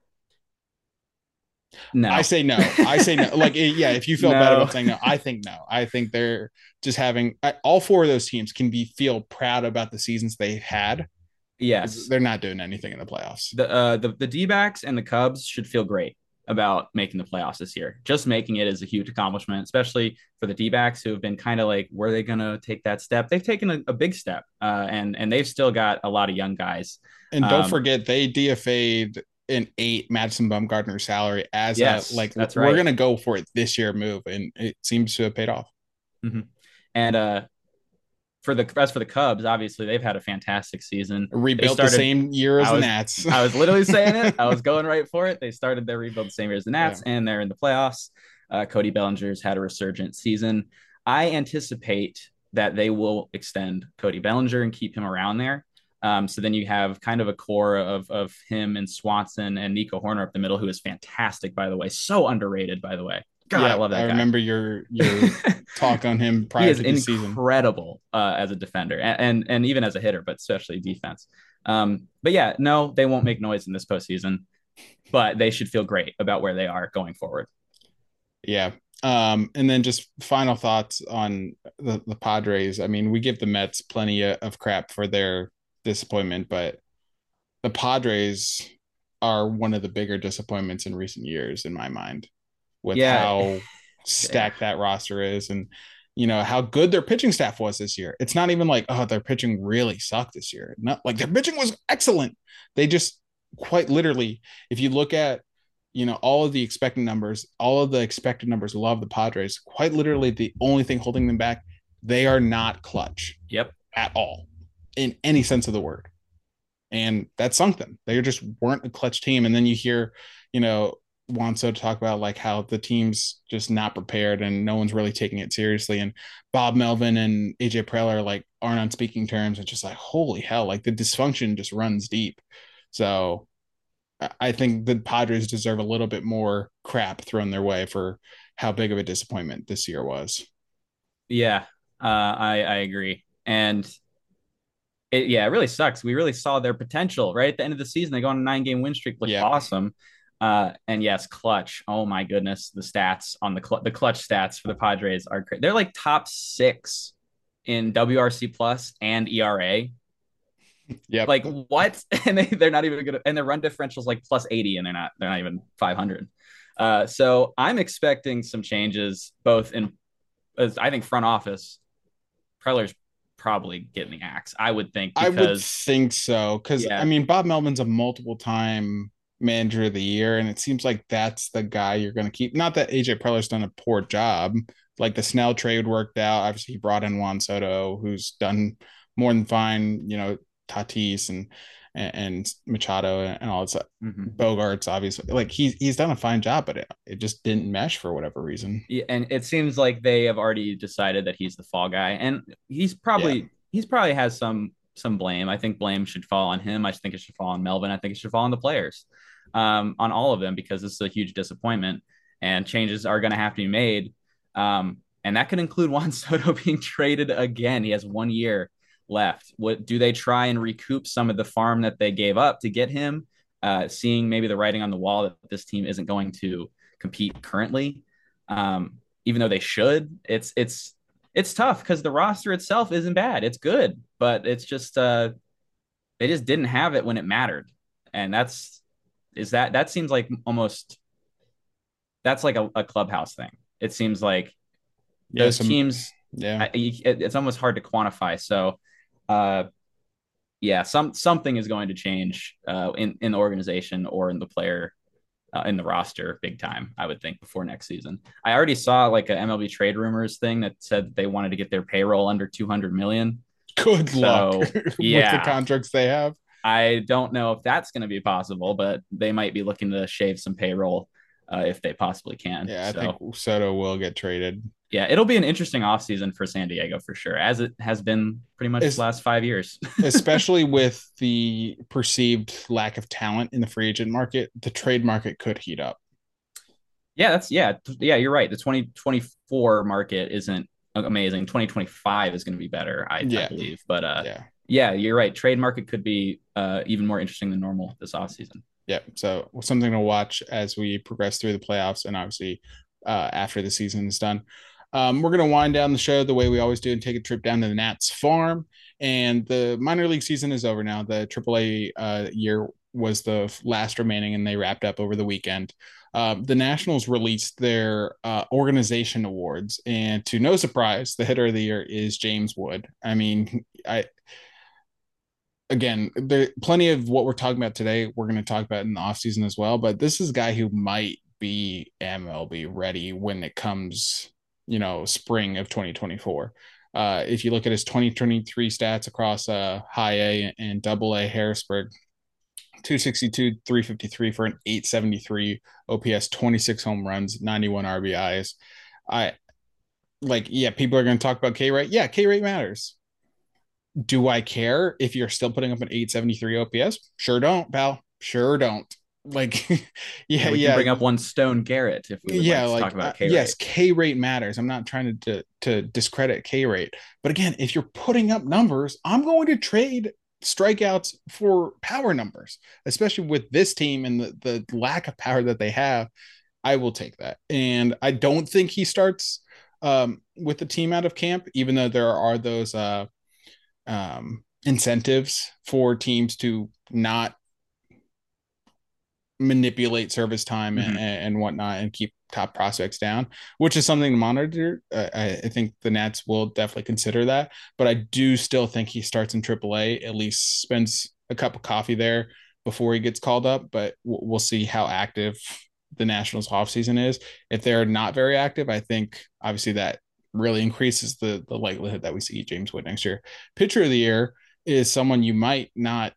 No, I say no. I say no. Like, yeah, if you feel no. bad about saying no, I think no. I think they're just having all four of those teams can be feel proud about the seasons they've had. Yes, they're not doing anything in the playoffs. The uh, the the D-backs and the Cubs should feel great about making the playoffs this year. Just making it is a huge accomplishment, especially for the D-backs who have been kind of like, were they going to take that step? They've taken a, a big step, uh, and and they've still got a lot of young guys. And don't um, forget, they D F A'd an eight Madison Bumgarner salary as yes, a like that's we're right. gonna go for it this year move, and it seems to have paid off. Mm-hmm. And uh, for the as for the Cubs, obviously they've had a fantastic season. Rebuilt started, the same year as I was, the Nats. I was literally saying it. I was going right for it. They started their rebuild the same year as the Nats, yeah. and they're in the playoffs. Uh, Cody Bellinger's had a resurgent season. I anticipate that they will extend Cody Bellinger and keep him around there. Um, so then you have kind of a core of of him and Swanson and Nico Horner up the middle, who is fantastic, by the way. So underrated, by the way. God, yeah, I love that I guy. remember your your talk on him prior to the season. He is incredible uh, as a defender and, and and even as a hitter, but especially defense. Um, but yeah, no, they won't make noise in this postseason, but they should feel great about where they are going forward. Yeah. Um, and then just final thoughts on the, the Padres. I mean, we give the Mets plenty of crap for their disappointment, but the Padres are one of the bigger disappointments in recent years in my mind, with yeah. how stacked yeah. that roster is, and you know how good their pitching staff was this year. It's not even like, oh, their pitching really sucked this year. Not like their pitching was excellent. They just quite literally, if you look at you know all of the expected numbers, all of the expected numbers love the Padres. Quite literally, the only thing holding them back, they are not clutch. Yep. at all in any sense of the word. And that sunk them. They just weren't a clutch team. And then you hear, you know, Juan Soto talk about like how the team's just not prepared and no one's really taking it seriously. And Bob Melvin and A J Preller like aren't on speaking terms. It's just like, holy hell, like the dysfunction just runs deep. So I think the Padres deserve a little bit more crap thrown their way for how big of a disappointment this year was. Yeah, uh, I, I agree. And it, yeah, it really sucks. We really saw their potential right at the end of the season. They go on a nine game win streak, looked yeah. awesome. Uh, and yes, clutch. Oh my goodness, the stats on the cl- the clutch stats for the Padres are crazy. They're like top six in W R C plus and E R A. Yeah, like what? And they they're not even good. And their run differential is like plus eighty, and they're not they're not even five hundred. Uh, so I'm expecting some changes, both in, as I think front office. Preller's probably getting the axe, I would think. Because, I would think so, because yeah. I mean, Bob Melvin's a multiple time manager of the year, and it seems like that's the guy you're going to keep. Not that A J Preller's done a poor job. Like the Snell trade worked out. Obviously, he brought in Juan Soto, who's done more than fine. You know, Tatis and and, and Machado and all that stuff. Mm-hmm. Bogarts, obviously, like he's he's done a fine job, but it, it just didn't mesh for whatever reason. Yeah, and it seems like they have already decided that he's the fall guy, and he's probably yeah. he's probably has some some blame. I think blame should fall on him. I think it should fall on Melvin. I think it should fall on the players, um, on all of them, because this is a huge disappointment, and changes are going to have to be made. Um, and that could include Juan Soto being traded again. He has one year left. What do they try and recoup some of the farm that they gave up to get him? Uh, seeing maybe the writing on the wall that this team isn't going to compete currently, um, even though they should. It's it's it's tough because the roster itself isn't bad. It's good, but it's just uh, they just didn't have it when it mattered, and that's is that that seems like almost that's like a, a clubhouse thing. It seems like yeah, those some, teams. Yeah, it, it's almost hard to quantify. So. Uh, yeah, some something is going to change uh, in in the organization or in the player uh, in the roster big time, I would think, before next season. I already saw like a M L B trade rumors thing that said they wanted to get their payroll under two hundred million. Good so, luck yeah, with the contracts they have. I don't know if that's going to be possible, but they might be looking to shave some payroll uh, if they possibly can. Yeah, I so. think Soto will get traded. Yeah, it'll be an interesting offseason for San Diego for sure, as it has been pretty much it's, the last five years. Especially with the perceived lack of talent in the free agent market, the trade market could heat up. Yeah, that's yeah, yeah. You're right. The twenty twenty-four market isn't amazing. twenty twenty-five is going to be better, I, yeah. I believe. But uh, yeah. yeah, you're right. Trade market could be uh, even more interesting than normal this offseason. Yeah, so something to watch as we progress through the playoffs, and obviously uh, after the season is done. Um, we're going to wind down the show the way we always do and take a trip down to the Nats farm. And the minor league season is over now. The triple A uh, year was the last remaining, and they wrapped up over the weekend. Uh, the Nationals released their uh, organization awards, and to no surprise, the hitter of the year is James Wood. I mean, I again, there plenty of what we're talking about today we're going to talk about in the offseason as well, but this is a guy who might be M L B ready when it comes – you know, spring of twenty twenty-four. Uh, if you look at his twenty twenty-three stats across uh, high A and double A Harrisburg, two sixty-two, three fifty-three for an eight seventy-three O P S, twenty-six home runs, ninety-one R B Is. I like, yeah, people are going to talk about K rate. Yeah, K rate matters. Do I care if you're still putting up an eight seventy-three O P S? Sure don't, pal. Sure don't. Like, yeah, yeah, we yeah. can bring up one Stone Garrett if we would yeah, like to like, talk about K rate. Uh, yes, K rate matters. I'm not trying to, to to discredit K rate, but again, if you're putting up numbers, I'm going to trade strikeouts for power numbers, especially with this team and the the lack of power that they have. I will take that, and I don't think he starts um, with the team out of camp, even though there are those uh, um, incentives for teams to not manipulate service time mm-hmm. and, and whatnot and keep top prospects down, which is something to monitor. Uh, I, I think the Nats will definitely consider that, but I do still think he starts in triple A, at least spends a cup of coffee there before he gets called up, but w- we'll see how active the Nationals offseason is. If they're not very active, I think obviously that really increases the the likelihood that we see James Wood next year. Pitcher of the year is someone you might not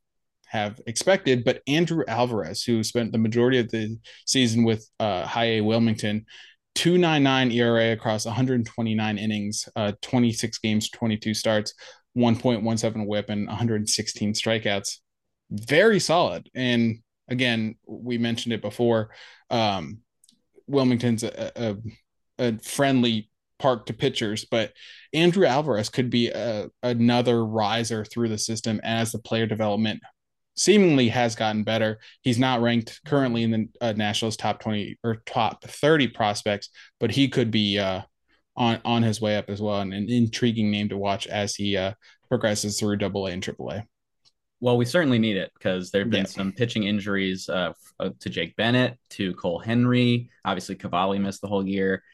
have expected, but Andrew Alvarez, who spent the majority of the season with uh, High A Wilmington, two point nine nine E R A across one hundred twenty-nine innings, uh, twenty-six games, twenty-two starts, one point one seven whip, and one hundred sixteen strikeouts. Very solid. And again, we mentioned it before. Um, Wilmington's a, a, a friendly park to pitchers, but Andrew Alvarez could be a, another riser through the system as the player development seemingly has gotten better. He's not ranked currently in the uh, Nationals top twenty or top thirty prospects, but he could be uh, on, on his way up as well. And an intriguing name to watch as he uh, progresses through double A and triple A. Well, we certainly need it because there have been Yeah. some pitching injuries uh, to Jake Bennett, to Cole Henry. Obviously, Cavalli missed the whole year.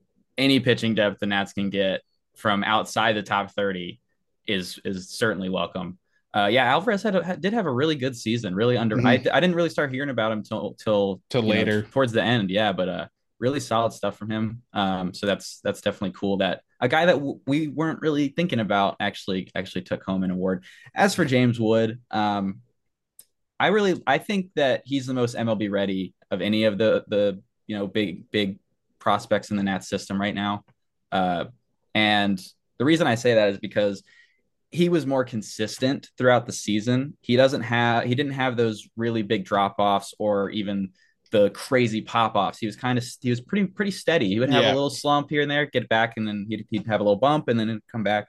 Any pitching depth the Nats can get from outside the top thirty is is certainly welcome. Uh, yeah, Alvarez had, a, did have a really good season. Really under. Mm-hmm. I I didn't really start hearing about him till till till later know, towards the end. Yeah, but uh, really solid stuff from him. Um, so that's that's definitely cool that a guy that w- we weren't really thinking about actually actually took home an award. As for James Wood, um, I really I think that he's the most M L B ready of any of the the you know big big prospects in the Nats system right now. Uh, and the reason I say that is because he was more consistent throughout the season. He doesn't have, he didn't have those really big drop offs or even the crazy pop offs. He was kind of, he was pretty, pretty steady. He would have yeah. a little slump here and there, get back, and then he'd, he'd have a little bump and then it'd come back.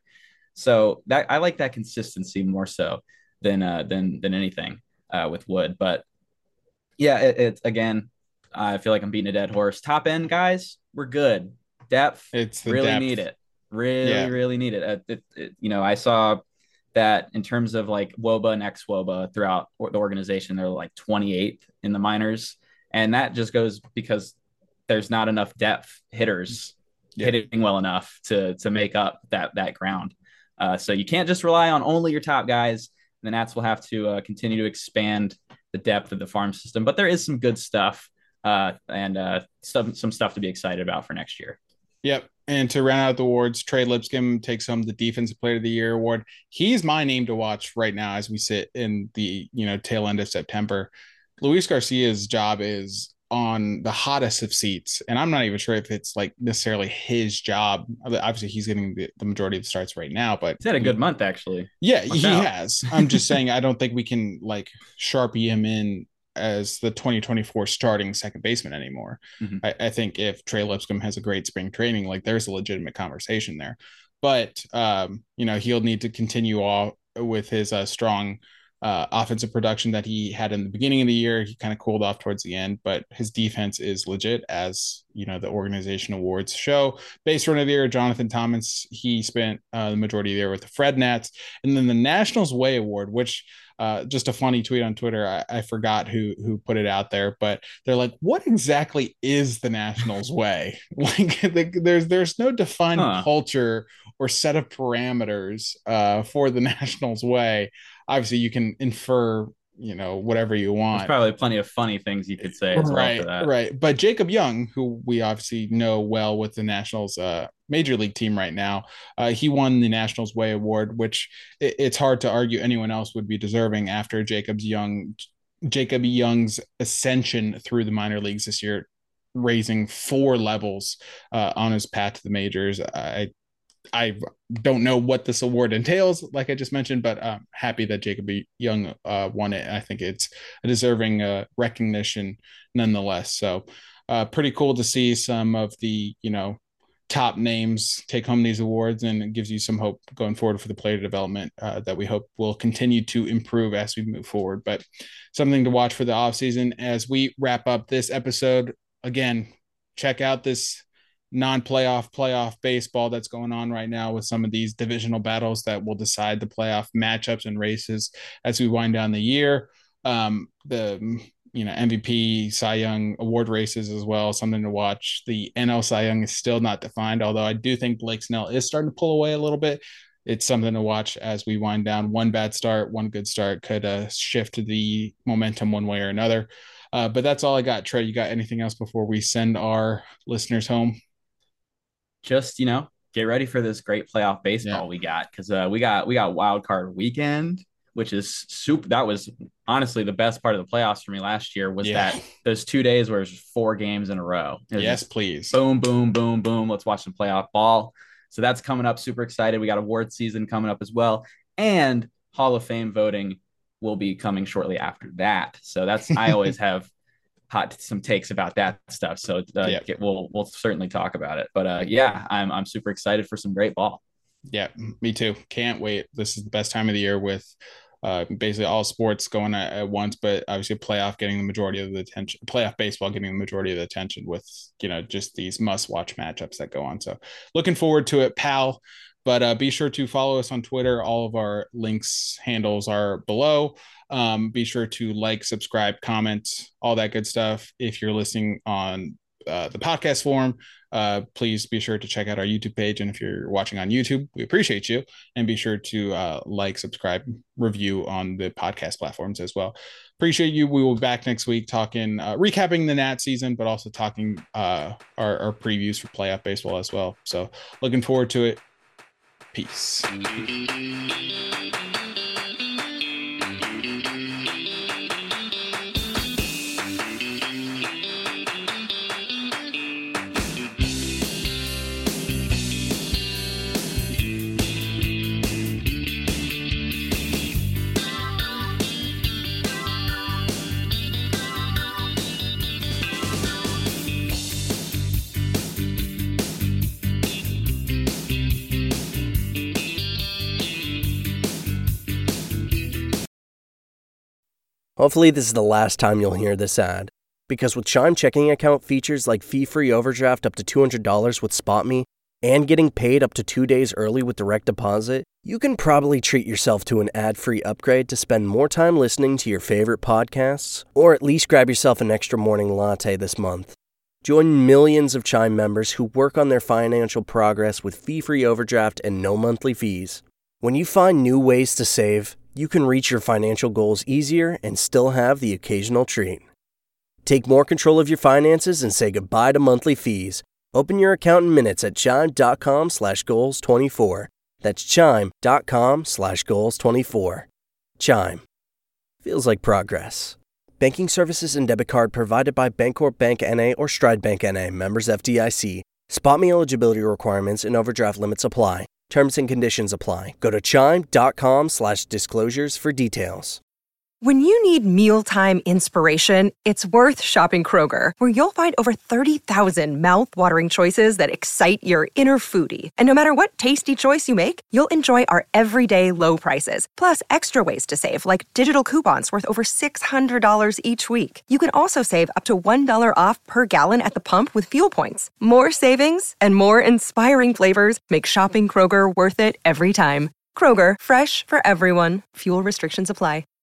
So that I like that consistency more so than, uh, than, than anything uh, with Wood. But yeah, it, it's again, I feel like I'm beating a dead horse. Top end guys, we're good. Depth, it's really depth. need it. Really, yeah. really need it. It, it, it. You know, I saw that in terms of like W O B A and ex-W O B A throughout the organization, they're like twenty-eighth in the minors. And that just goes because there's not enough depth hitters yeah. hitting well enough to to make up that that ground. Uh, so you can't just rely on only your top guys. The Nats will have to uh, continue to expand the depth of the farm system. But there is some good stuff uh, and uh, some, some stuff to be excited about for next year. Yep. And to round out the awards, Trey Lipscomb takes home the Defensive Player of the Year award. He's my name to watch right now as we sit in the you know tail end of September. Luis Garcia's job is on the hottest of seats, and I'm not even sure if it's like necessarily his job. Obviously, he's getting the, the majority of the starts right now, but he's had a good month actually. Yeah, Watch he out. has. I'm just saying I don't think we can like Sharpie him in as the twenty twenty-four starting second baseman anymore. Mm-hmm. I, I think if Trey Lipscomb has a great spring training, like there's a legitimate conversation there. But um, you know, he'll need to continue all with his uh, strong uh, offensive production that he had in the beginning of the year. He kind of cooled off towards the end, but his defense is legit, as you know, the organization awards show. Base run of the year, Jonathan Thomas. He spent uh, the majority of the year with the Fred Nats, and then the Nationals Way Award, which Uh, just a funny tweet on Twitter. I, I forgot who who put it out there, but they're like, "What exactly is the Nationals way?" Like, the, there's there's no defined huh. culture or set of parameters uh, for the Nationals way. Obviously, you can infer, you know, whatever you want. There's probably plenty of funny things you could say as right, well for that. Right, but Jacob Young, who we obviously know well with the Nationals uh, major league team right now, uh, he won the Nationals Way Award, which it, it's hard to argue anyone else would be deserving after Jacob's Young, Jacob Young's ascension through the minor leagues this year, raising four levels uh, on his path to the majors. I I don't know what this award entails, like I just mentioned, but I'm happy that Jacob Young uh, won it. I think it's a deserving uh, recognition nonetheless. So uh, pretty cool to see some of the, you know, top names take home these awards, and it gives you some hope going forward for the player development uh, that we hope will continue to improve as we move forward. But something to watch for the offseason as we wrap up this episode. Again, check out this non-playoff playoff baseball that's going on right now with some of these divisional battles that will decide the playoff matchups and races as we wind down the year. Um, the you know M V P, Cy Young award races as well, something to watch. The N L Cy Young is still not defined, although I do think Blake Snell is starting to pull away a little bit. It's something to watch as we wind down. One bad start, one good start could uh, shift the momentum one way or another. Uh, but that's all I got. Trey, you got anything else before we send our listeners home? just, you know, get ready for this great playoff baseball Yeah. we got. Cause uh, we got, we got wild card weekend, which is super. That was honestly the best part of the playoffs for me last year was Yeah. that those two days where it was four games in a row. It was Yes, just please. boom, boom, boom, boom. Let's watch some playoff ball. So that's coming up. Super excited. We got award season coming up as well. And Hall of Fame voting will be coming shortly after that. So that's, I always have hot some takes about that stuff. So uh, Yeah. get, we'll, we'll certainly talk about it, but uh, yeah, I'm, I'm super excited for some great ball. Yeah, me too. Can't wait. This is the best time of the year with uh, basically all sports going at, at once, but obviously playoff getting the majority of the attention, playoff baseball getting the majority of the attention with, you know, just these must watch matchups that go on. So looking forward to it, pal. But uh, be sure to follow us on Twitter. All of our links, handles are below. Um, be sure to like, subscribe, comment, all that good stuff. If you're listening on uh, the podcast form, uh, please be sure to check out our YouTube page. And if you're watching on YouTube, we appreciate you. And be sure to uh, like, subscribe, review on the podcast platforms as well. Appreciate you. We will be back next week talking, uh, recapping the Nat season, but also talking uh, our, our previews for playoff baseball as well. So looking forward to it. Peace. Hopefully this is the last time you'll hear this ad, because with Chime checking account features like fee-free overdraft up to two hundred dollars with SpotMe and getting paid up to two days early with direct deposit, you can probably treat yourself to an ad-free upgrade to spend more time listening to your favorite podcasts, or at least grab yourself an extra morning latte this month. Join millions of Chime members who work on their financial progress with fee-free overdraft and no monthly fees. When you find new ways to save, you can reach your financial goals easier and still have the occasional treat. Take more control of your finances and say goodbye to monthly fees. Open your account in minutes at chime.com slash goals 24. That's chime.com slash goals 24. Chime. Feels like progress. Banking services and debit card provided by Bancorp Bank N A or Stride Bank N A, members F D I C. SpotMe eligibility requirements and overdraft limits apply. Terms and conditions apply. Go to chime.com slash disclosures for details. When you need mealtime inspiration, it's worth shopping Kroger, where you'll find over thirty thousand mouth-watering choices that excite your inner foodie. And no matter what tasty choice you make, you'll enjoy our everyday low prices, plus extra ways to save, like digital coupons worth over six hundred dollars each week. You can also save up to one dollar off per gallon at the pump with fuel points. More savings and more inspiring flavors make shopping Kroger worth it every time. Kroger, fresh for everyone. Fuel restrictions apply.